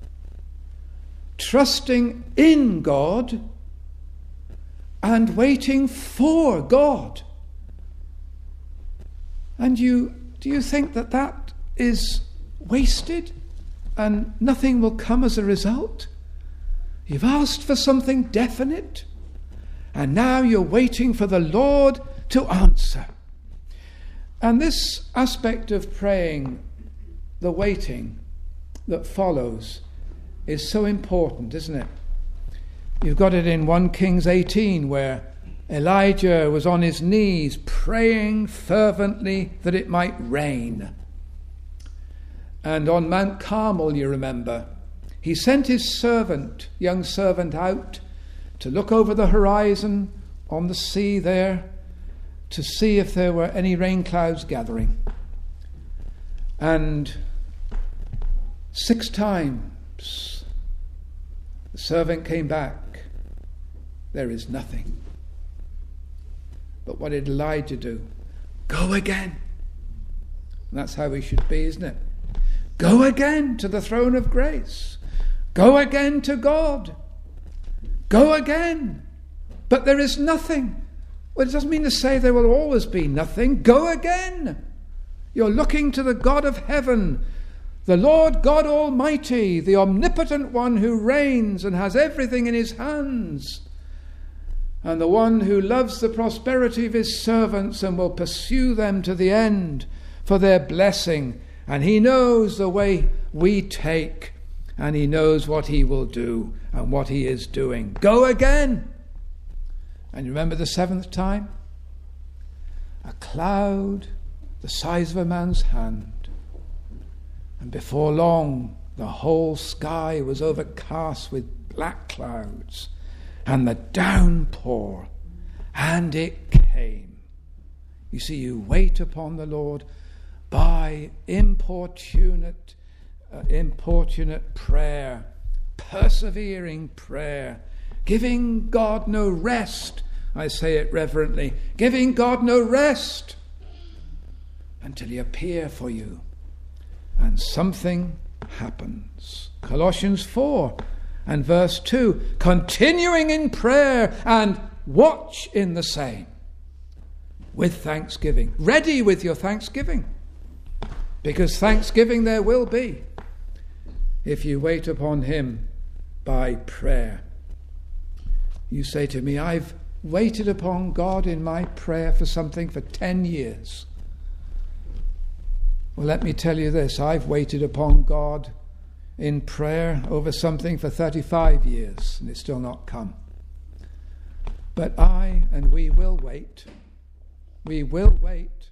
trusting in God, and waiting for God. And do you think that is wasted and nothing will come as a result? You've asked for something definite, and now you're waiting for the Lord to answer. And this aspect of praying, the waiting that follows, is so important, isn't it? You've got it in 1 Kings 18, where Elijah was on his knees praying fervently that it might rain. And on Mount Carmel, you remember, he sent his young servant out to look over the horizon on the sea there to see if there were any rain clouds gathering. And 6 times the servant came back. There is nothing. But what did Elijah do? Go again. And that's how we should be, isn't it? Go again to the throne of grace. Go again to God. Go again. But there is nothing. Well, it doesn't mean to say there will always be nothing. Go again. You're looking to the God of heaven, the Lord God Almighty, the omnipotent one who reigns and has everything in his hands, and the one who loves the prosperity of his servants and will pursue them to the end for their blessing. And he knows the way we take, and he knows what he will do and what he is doing. Go again. And you remember the 7th time? A cloud the size of a man's hand. And before long, the whole sky was overcast with black clouds and the downpour. And it came. You see, you wait upon the Lord by importunate prayer, persevering prayer, giving God no rest. I say it reverently, giving God no rest until he appear for you. And something happens. Colossians 4 and verse 2, continuing in prayer and watch in the same with thanksgiving. Ready with your thanksgiving, because thanksgiving there will be if you wait upon him by prayer. You say to me, I've waited upon God in my prayer for something for 10 years. Well, let me tell you this. I've waited upon God in prayer over something for 35 years, and it's still not come. But we will wait. We will wait.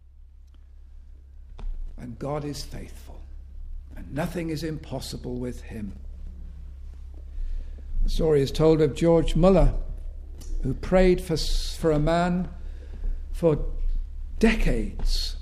And God is faithful, and nothing is impossible with him. The story is told of George Muller, who prayed for a man for decades,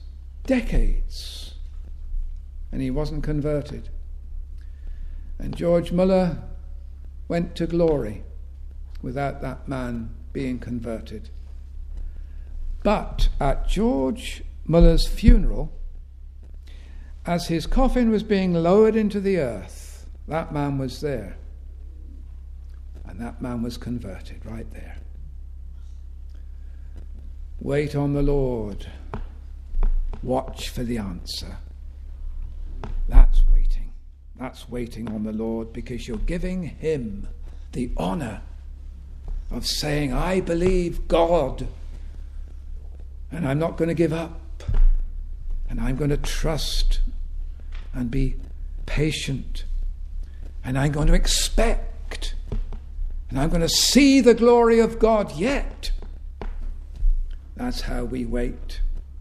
and he wasn't converted. And George Muller went to glory without that man being converted. But at George Muller's funeral, as his coffin was being lowered into the earth, that man was there. And that man was converted right there. Wait on the Lord. watch for the answer. That's waiting. That's waiting on the Lord, because you're giving him the honour of saying, I believe God, and I'm not going to give up, and I'm going to trust and be patient, and I'm going to expect, and I'm going to see the glory of God yet. That's how we wait.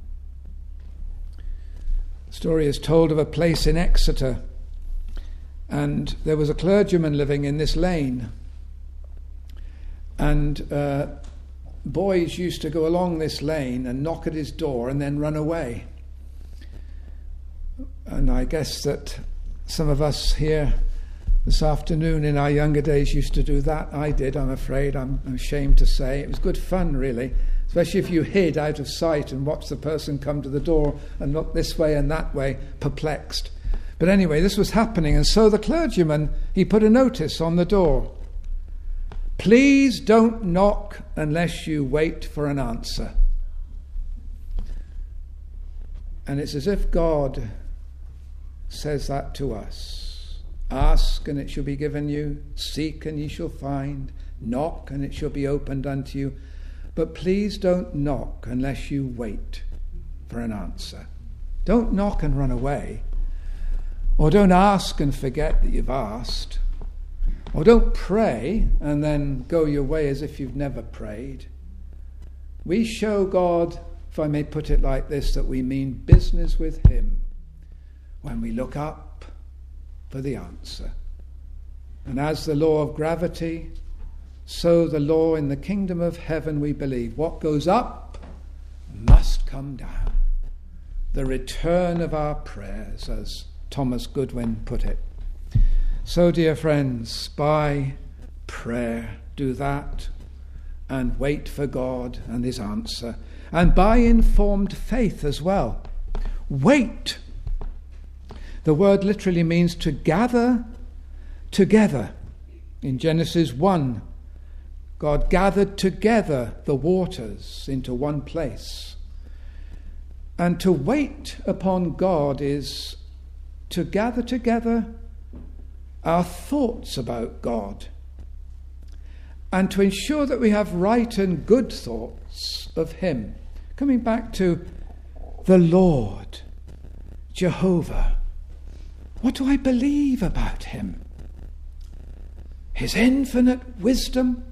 The story is told of a place in Exeter, and there was a clergyman living in this lane, and boys used to go along this lane and knock at his door and then run away. And I guess that some of us here this afternoon in our younger days used to do that. I did, I'm afraid. I'm ashamed to say. It was good fun, really, especially if you hid out of sight and watched the person come to the door and look this way and that way, perplexed. But anyway, this was happening, and so the clergyman, he put a notice on the door. Please don't knock unless you wait for an answer. And it's as if God says that to us. Ask and it shall be given you. Seek and ye shall find. Knock and it shall be opened unto you. But please don't knock unless you wait for an answer. Don't knock and run away. Or don't ask and forget that you've asked. Or don't pray and then go your way as if you've never prayed. We show God, if I may put it like this, that we mean business with him when we look up for the answer. And as the law of gravity, so the law in the kingdom of heaven, we believe. What goes up must come down. The return of our prayers, as Thomas Goodwin put it. So, dear friends, by prayer, do that and wait for God and his answer. And by informed faith as well. Wait. The word literally means to gather together. In Genesis 1, God gathered together the waters into one place. And to wait upon God is to gather together our thoughts about God, and to ensure that we have right and good thoughts of him. Coming back to the Lord, Jehovah. What do I believe about him? His infinite wisdom,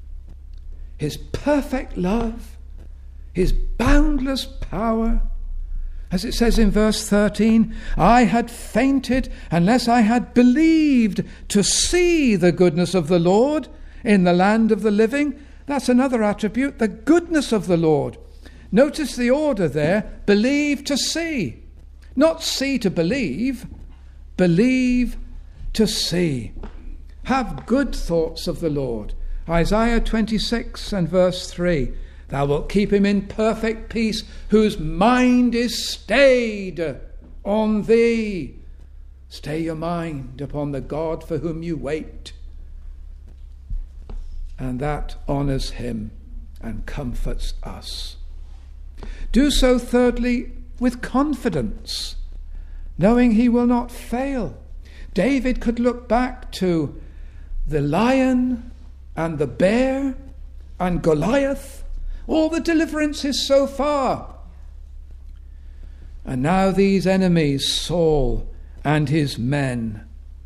his perfect love, his boundless power. As it says in verse 13, I had fainted unless I had believed to see the goodness of the Lord in the land of the living. That's another attribute, the goodness of the Lord. Notice the order there, believe to see. Not see to believe, believe to see. Have good thoughts of the Lord. Isaiah 26 and verse 3. Thou wilt keep him in perfect peace, whose mind is stayed on thee. Stay your mind upon the God for whom you wait. And that honours him and comforts us. Do so, thirdly, with confidence, knowing he will not fail. David could look back to the lion and the bear and Goliath, all the deliverances so far. And now these enemies, Saul and his men,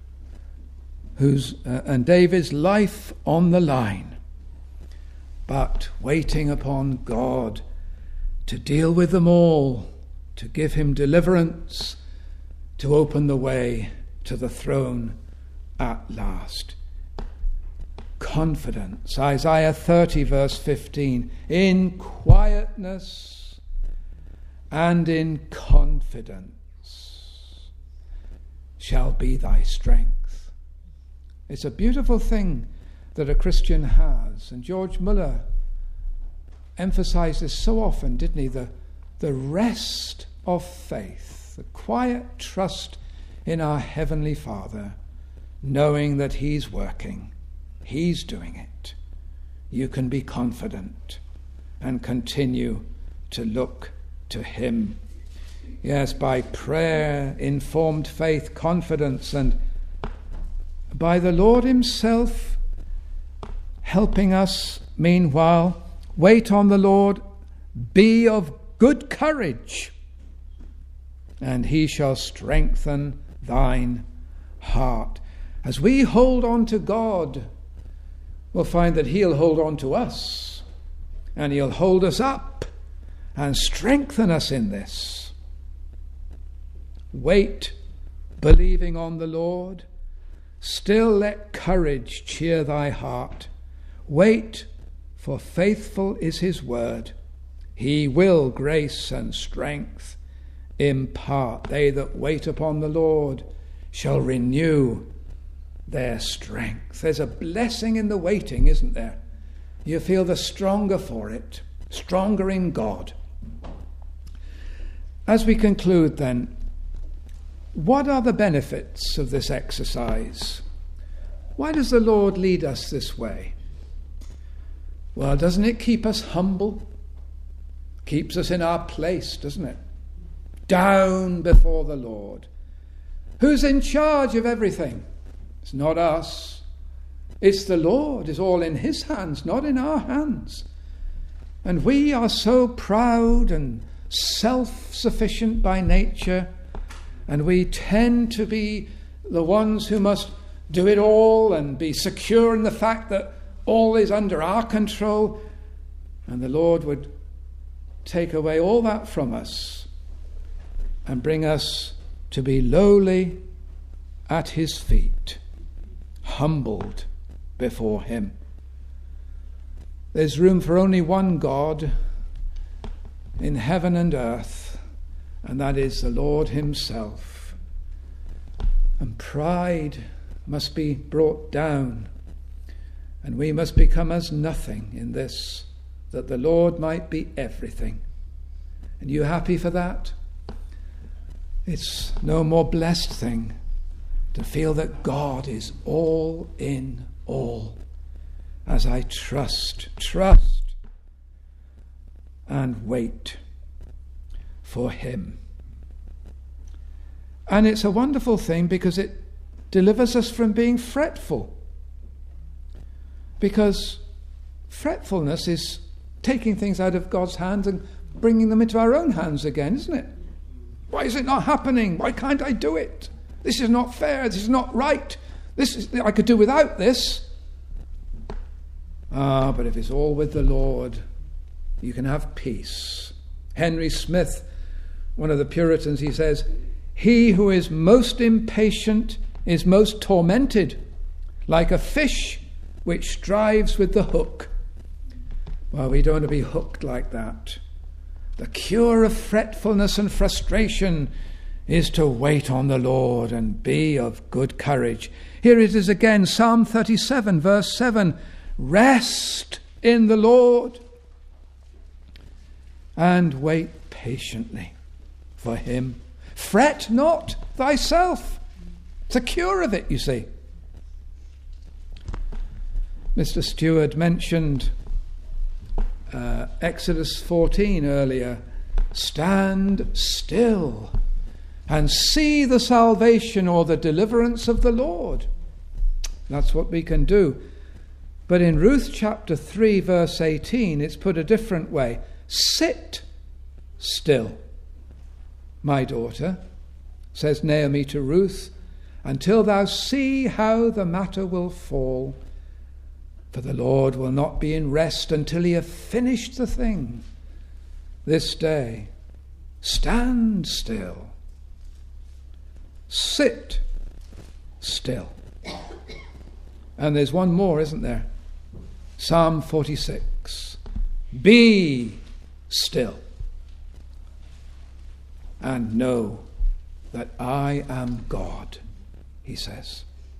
and David's life on the line, but waiting upon God to deal with them all, to give him deliverance, to open the way to the throne at last. Confidence. Isaiah 30 verse 15. In quietness and in confidence shall be thy strength. It's a beautiful thing that a Christian has. And George Muller emphasized this so often, didn't he? The rest of faith, the quiet trust in our Heavenly Father, knowing that he's working. He's doing it. You can be confident and continue to look to him. Yes, by prayer, informed faith, confidence, and by the Lord himself helping us, meanwhile, wait on the Lord, be of good courage, and he shall strengthen thine heart. As we hold on to God, we'll find that he'll hold on to us, and he'll hold us up and strengthen us in this. Wait, believing on the Lord. Still let courage cheer thy heart. Wait, for faithful is his word. He will grace and strength impart. They that wait upon the Lord shall renew their strength. There's a blessing in the waiting, isn't there? You feel the stronger for it, stronger in God. As we conclude then, what are the benefits of this exercise? Why does the Lord lead us this way? Well, doesn't it keep us humble? Keeps us in our place, doesn't it? Down before the Lord. Who's in charge of everything? It's not us. It's the Lord. It's all in his hands, not in our hands. And we are so proud and self-sufficient by nature, and we tend to be the ones who must do it all and be secure in the fact that all is under our control. And the Lord would take away all that from us and bring us to be lowly at his feet, humbled before him. There's room for only one God in heaven and earth, and that is the Lord himself. And pride must be brought down, and we must become as nothing in this, that the Lord might be everything. And you happy for that? It's no more blessed thing to feel that God is all in all, as I trust and wait for him. And it's a wonderful thing because it delivers us from being fretful. Because fretfulness is taking things out of God's hands and bringing them into our own hands again, isn't it? Why is it not happening? Why can't I do it? This is not fair. This is not right. I could do without this. But if it's all with the Lord, you can have peace. Henry Smith, one of the Puritans, he says, "He who is most impatient is most tormented, like a fish which strives with the hook." Well, we don't want to be hooked like that. The cure of fretfulness and frustration is to wait on the Lord and be of good courage. Here it is again, Psalm 37, verse 7. Rest in the Lord and wait patiently for him. Fret not thyself. It's a cure of it, you see. Mr. Stewart mentioned Exodus 14 earlier. Stand still and see the salvation or the deliverance of the Lord. That's what we can do. But in Ruth chapter 3 verse 18 it's put a different way. Sit still, my daughter, says Naomi to Ruth, until thou see how the matter will fall. For the Lord will not be in rest until he have finished the thing. This day, stand still. Sit still. And there's one more, isn't there? Psalm 46. Be still and know that I am God, he says.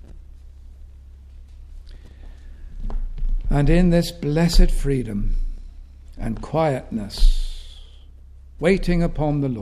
And in this blessed freedom and quietness, waiting upon the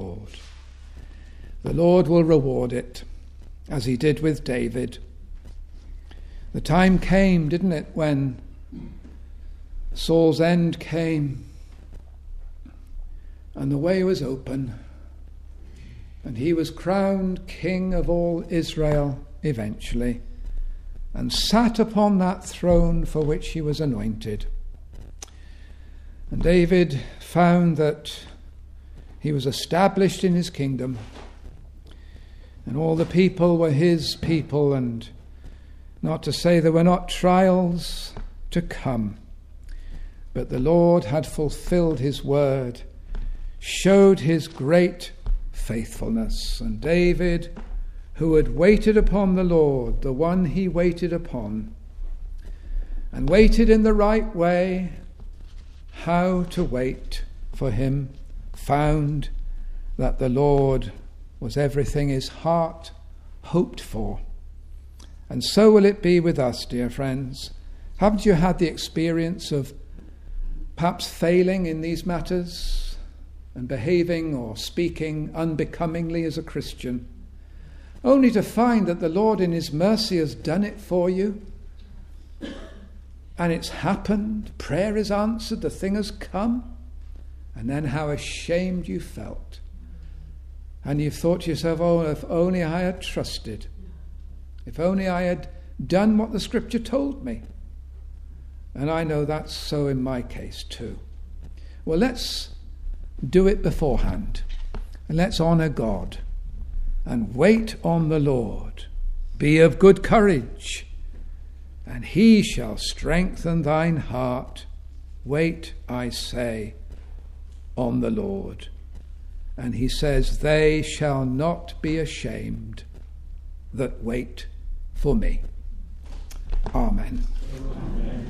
Lord will reward it, as he did with David. The time came, didn't it, when Saul's end came and the way was open. And he was crowned king of all Israel eventually, and sat upon that throne for which he was anointed. And David found that he was established in his kingdom, and all the people were his people, and not to say there were not trials to come, but the Lord had fulfilled his word, showed his great faithfulness. And David, who had waited upon the Lord, the one he waited upon, and waited in the right way, how to wait for him, found that the Lord was everything his heart hoped for. And so will it be with us, dear friends. Haven't you had the experience of perhaps failing in these matters and behaving or speaking unbecomingly as a Christian, only to find that the Lord in his mercy has done it for you, and it's happened, prayer is answered, the thing has come, and then how ashamed you felt. And you've thought to yourself, oh, if only I had trusted, if only I had done what the Scripture told me. And I know that's so in my case too. Well, let's do it beforehand, and let's honour God and wait on the Lord. Be of good courage, and he shall strengthen thine heart. Wait, I say, on the Lord. And he says, they shall not be ashamed that wait for me. Amen. Amen.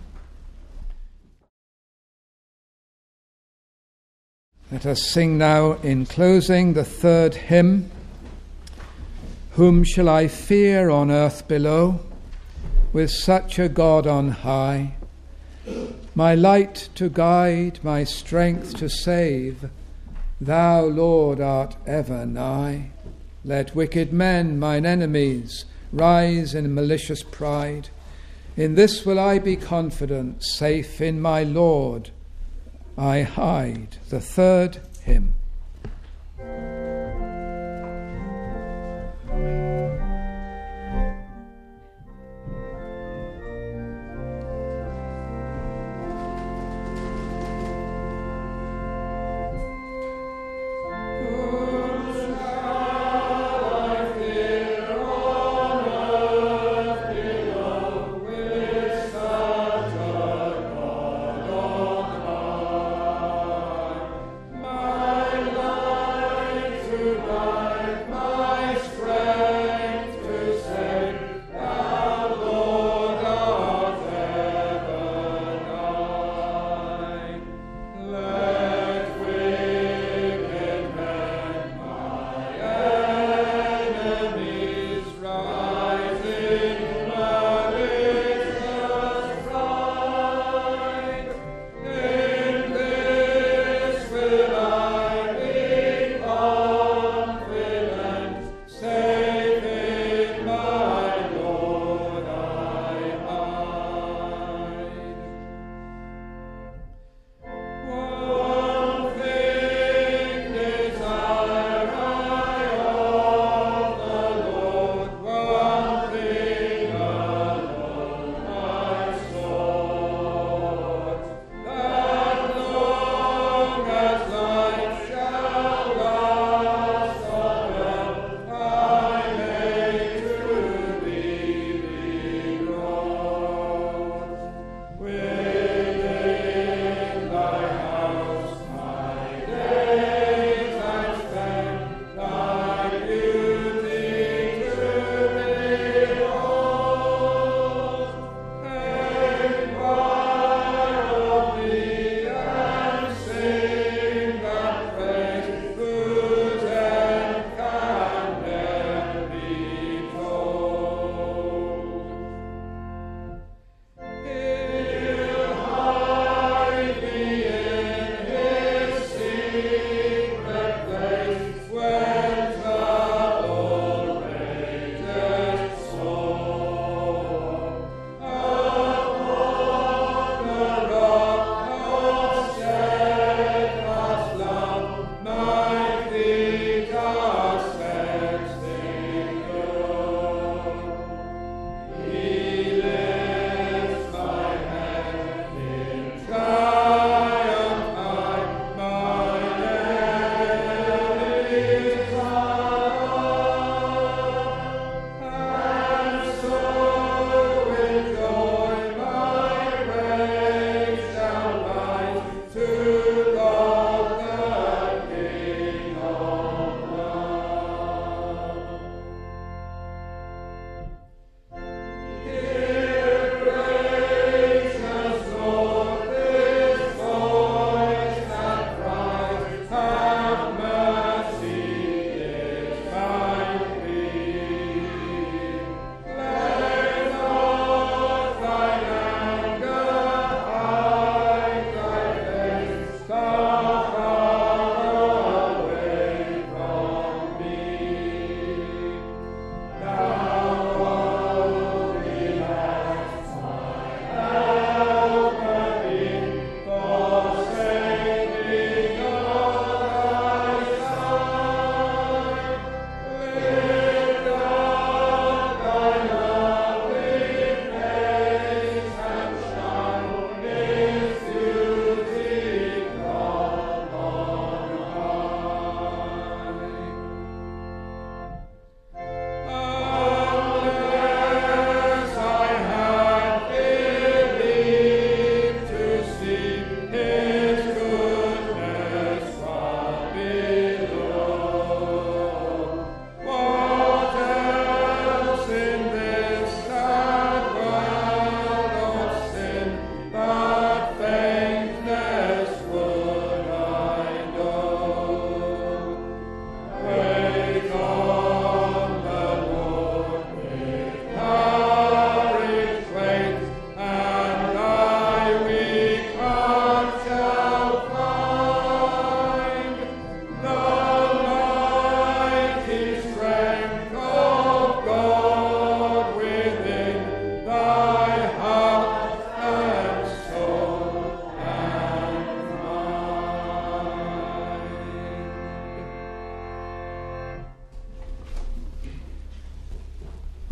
Let us sing now in closing the third hymn. Whom shall I fear on earth below, with such a God on high? My light to guide, my strength to save, thou, Lord, art ever nigh. Let wicked men, mine enemies, rise in malicious pride. In this will I be confident, safe in my Lord I hide. The third hymn. My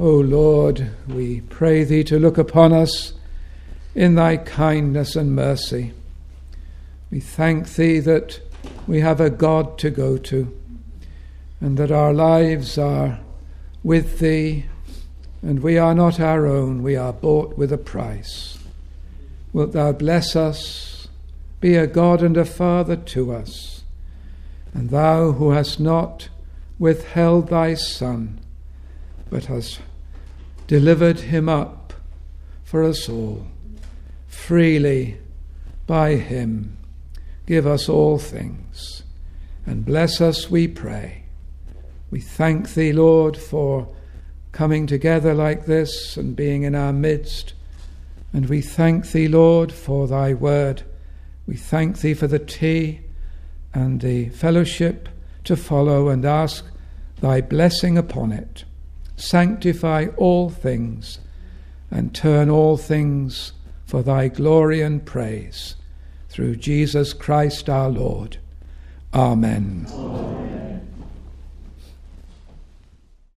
O Lord, we pray thee to look upon us in thy kindness and mercy. We thank thee that we have a God to go to, and that our lives are with thee, and we are not our own, we are bought with a price. Wilt thou bless us, be a God and a Father to us, and thou who hast not withheld thy Son, but hast delivered him up for us all, freely by him give us all things, and bless us, we pray. We thank thee, Lord, for coming together like this and being in our midst. And we thank thee, Lord, for thy word. We thank thee for the tea and the fellowship to follow, and ask thy blessing upon it. Sanctify all things and turn all things for thy glory and praise. Through Jesus Christ our Lord. Amen. Amen.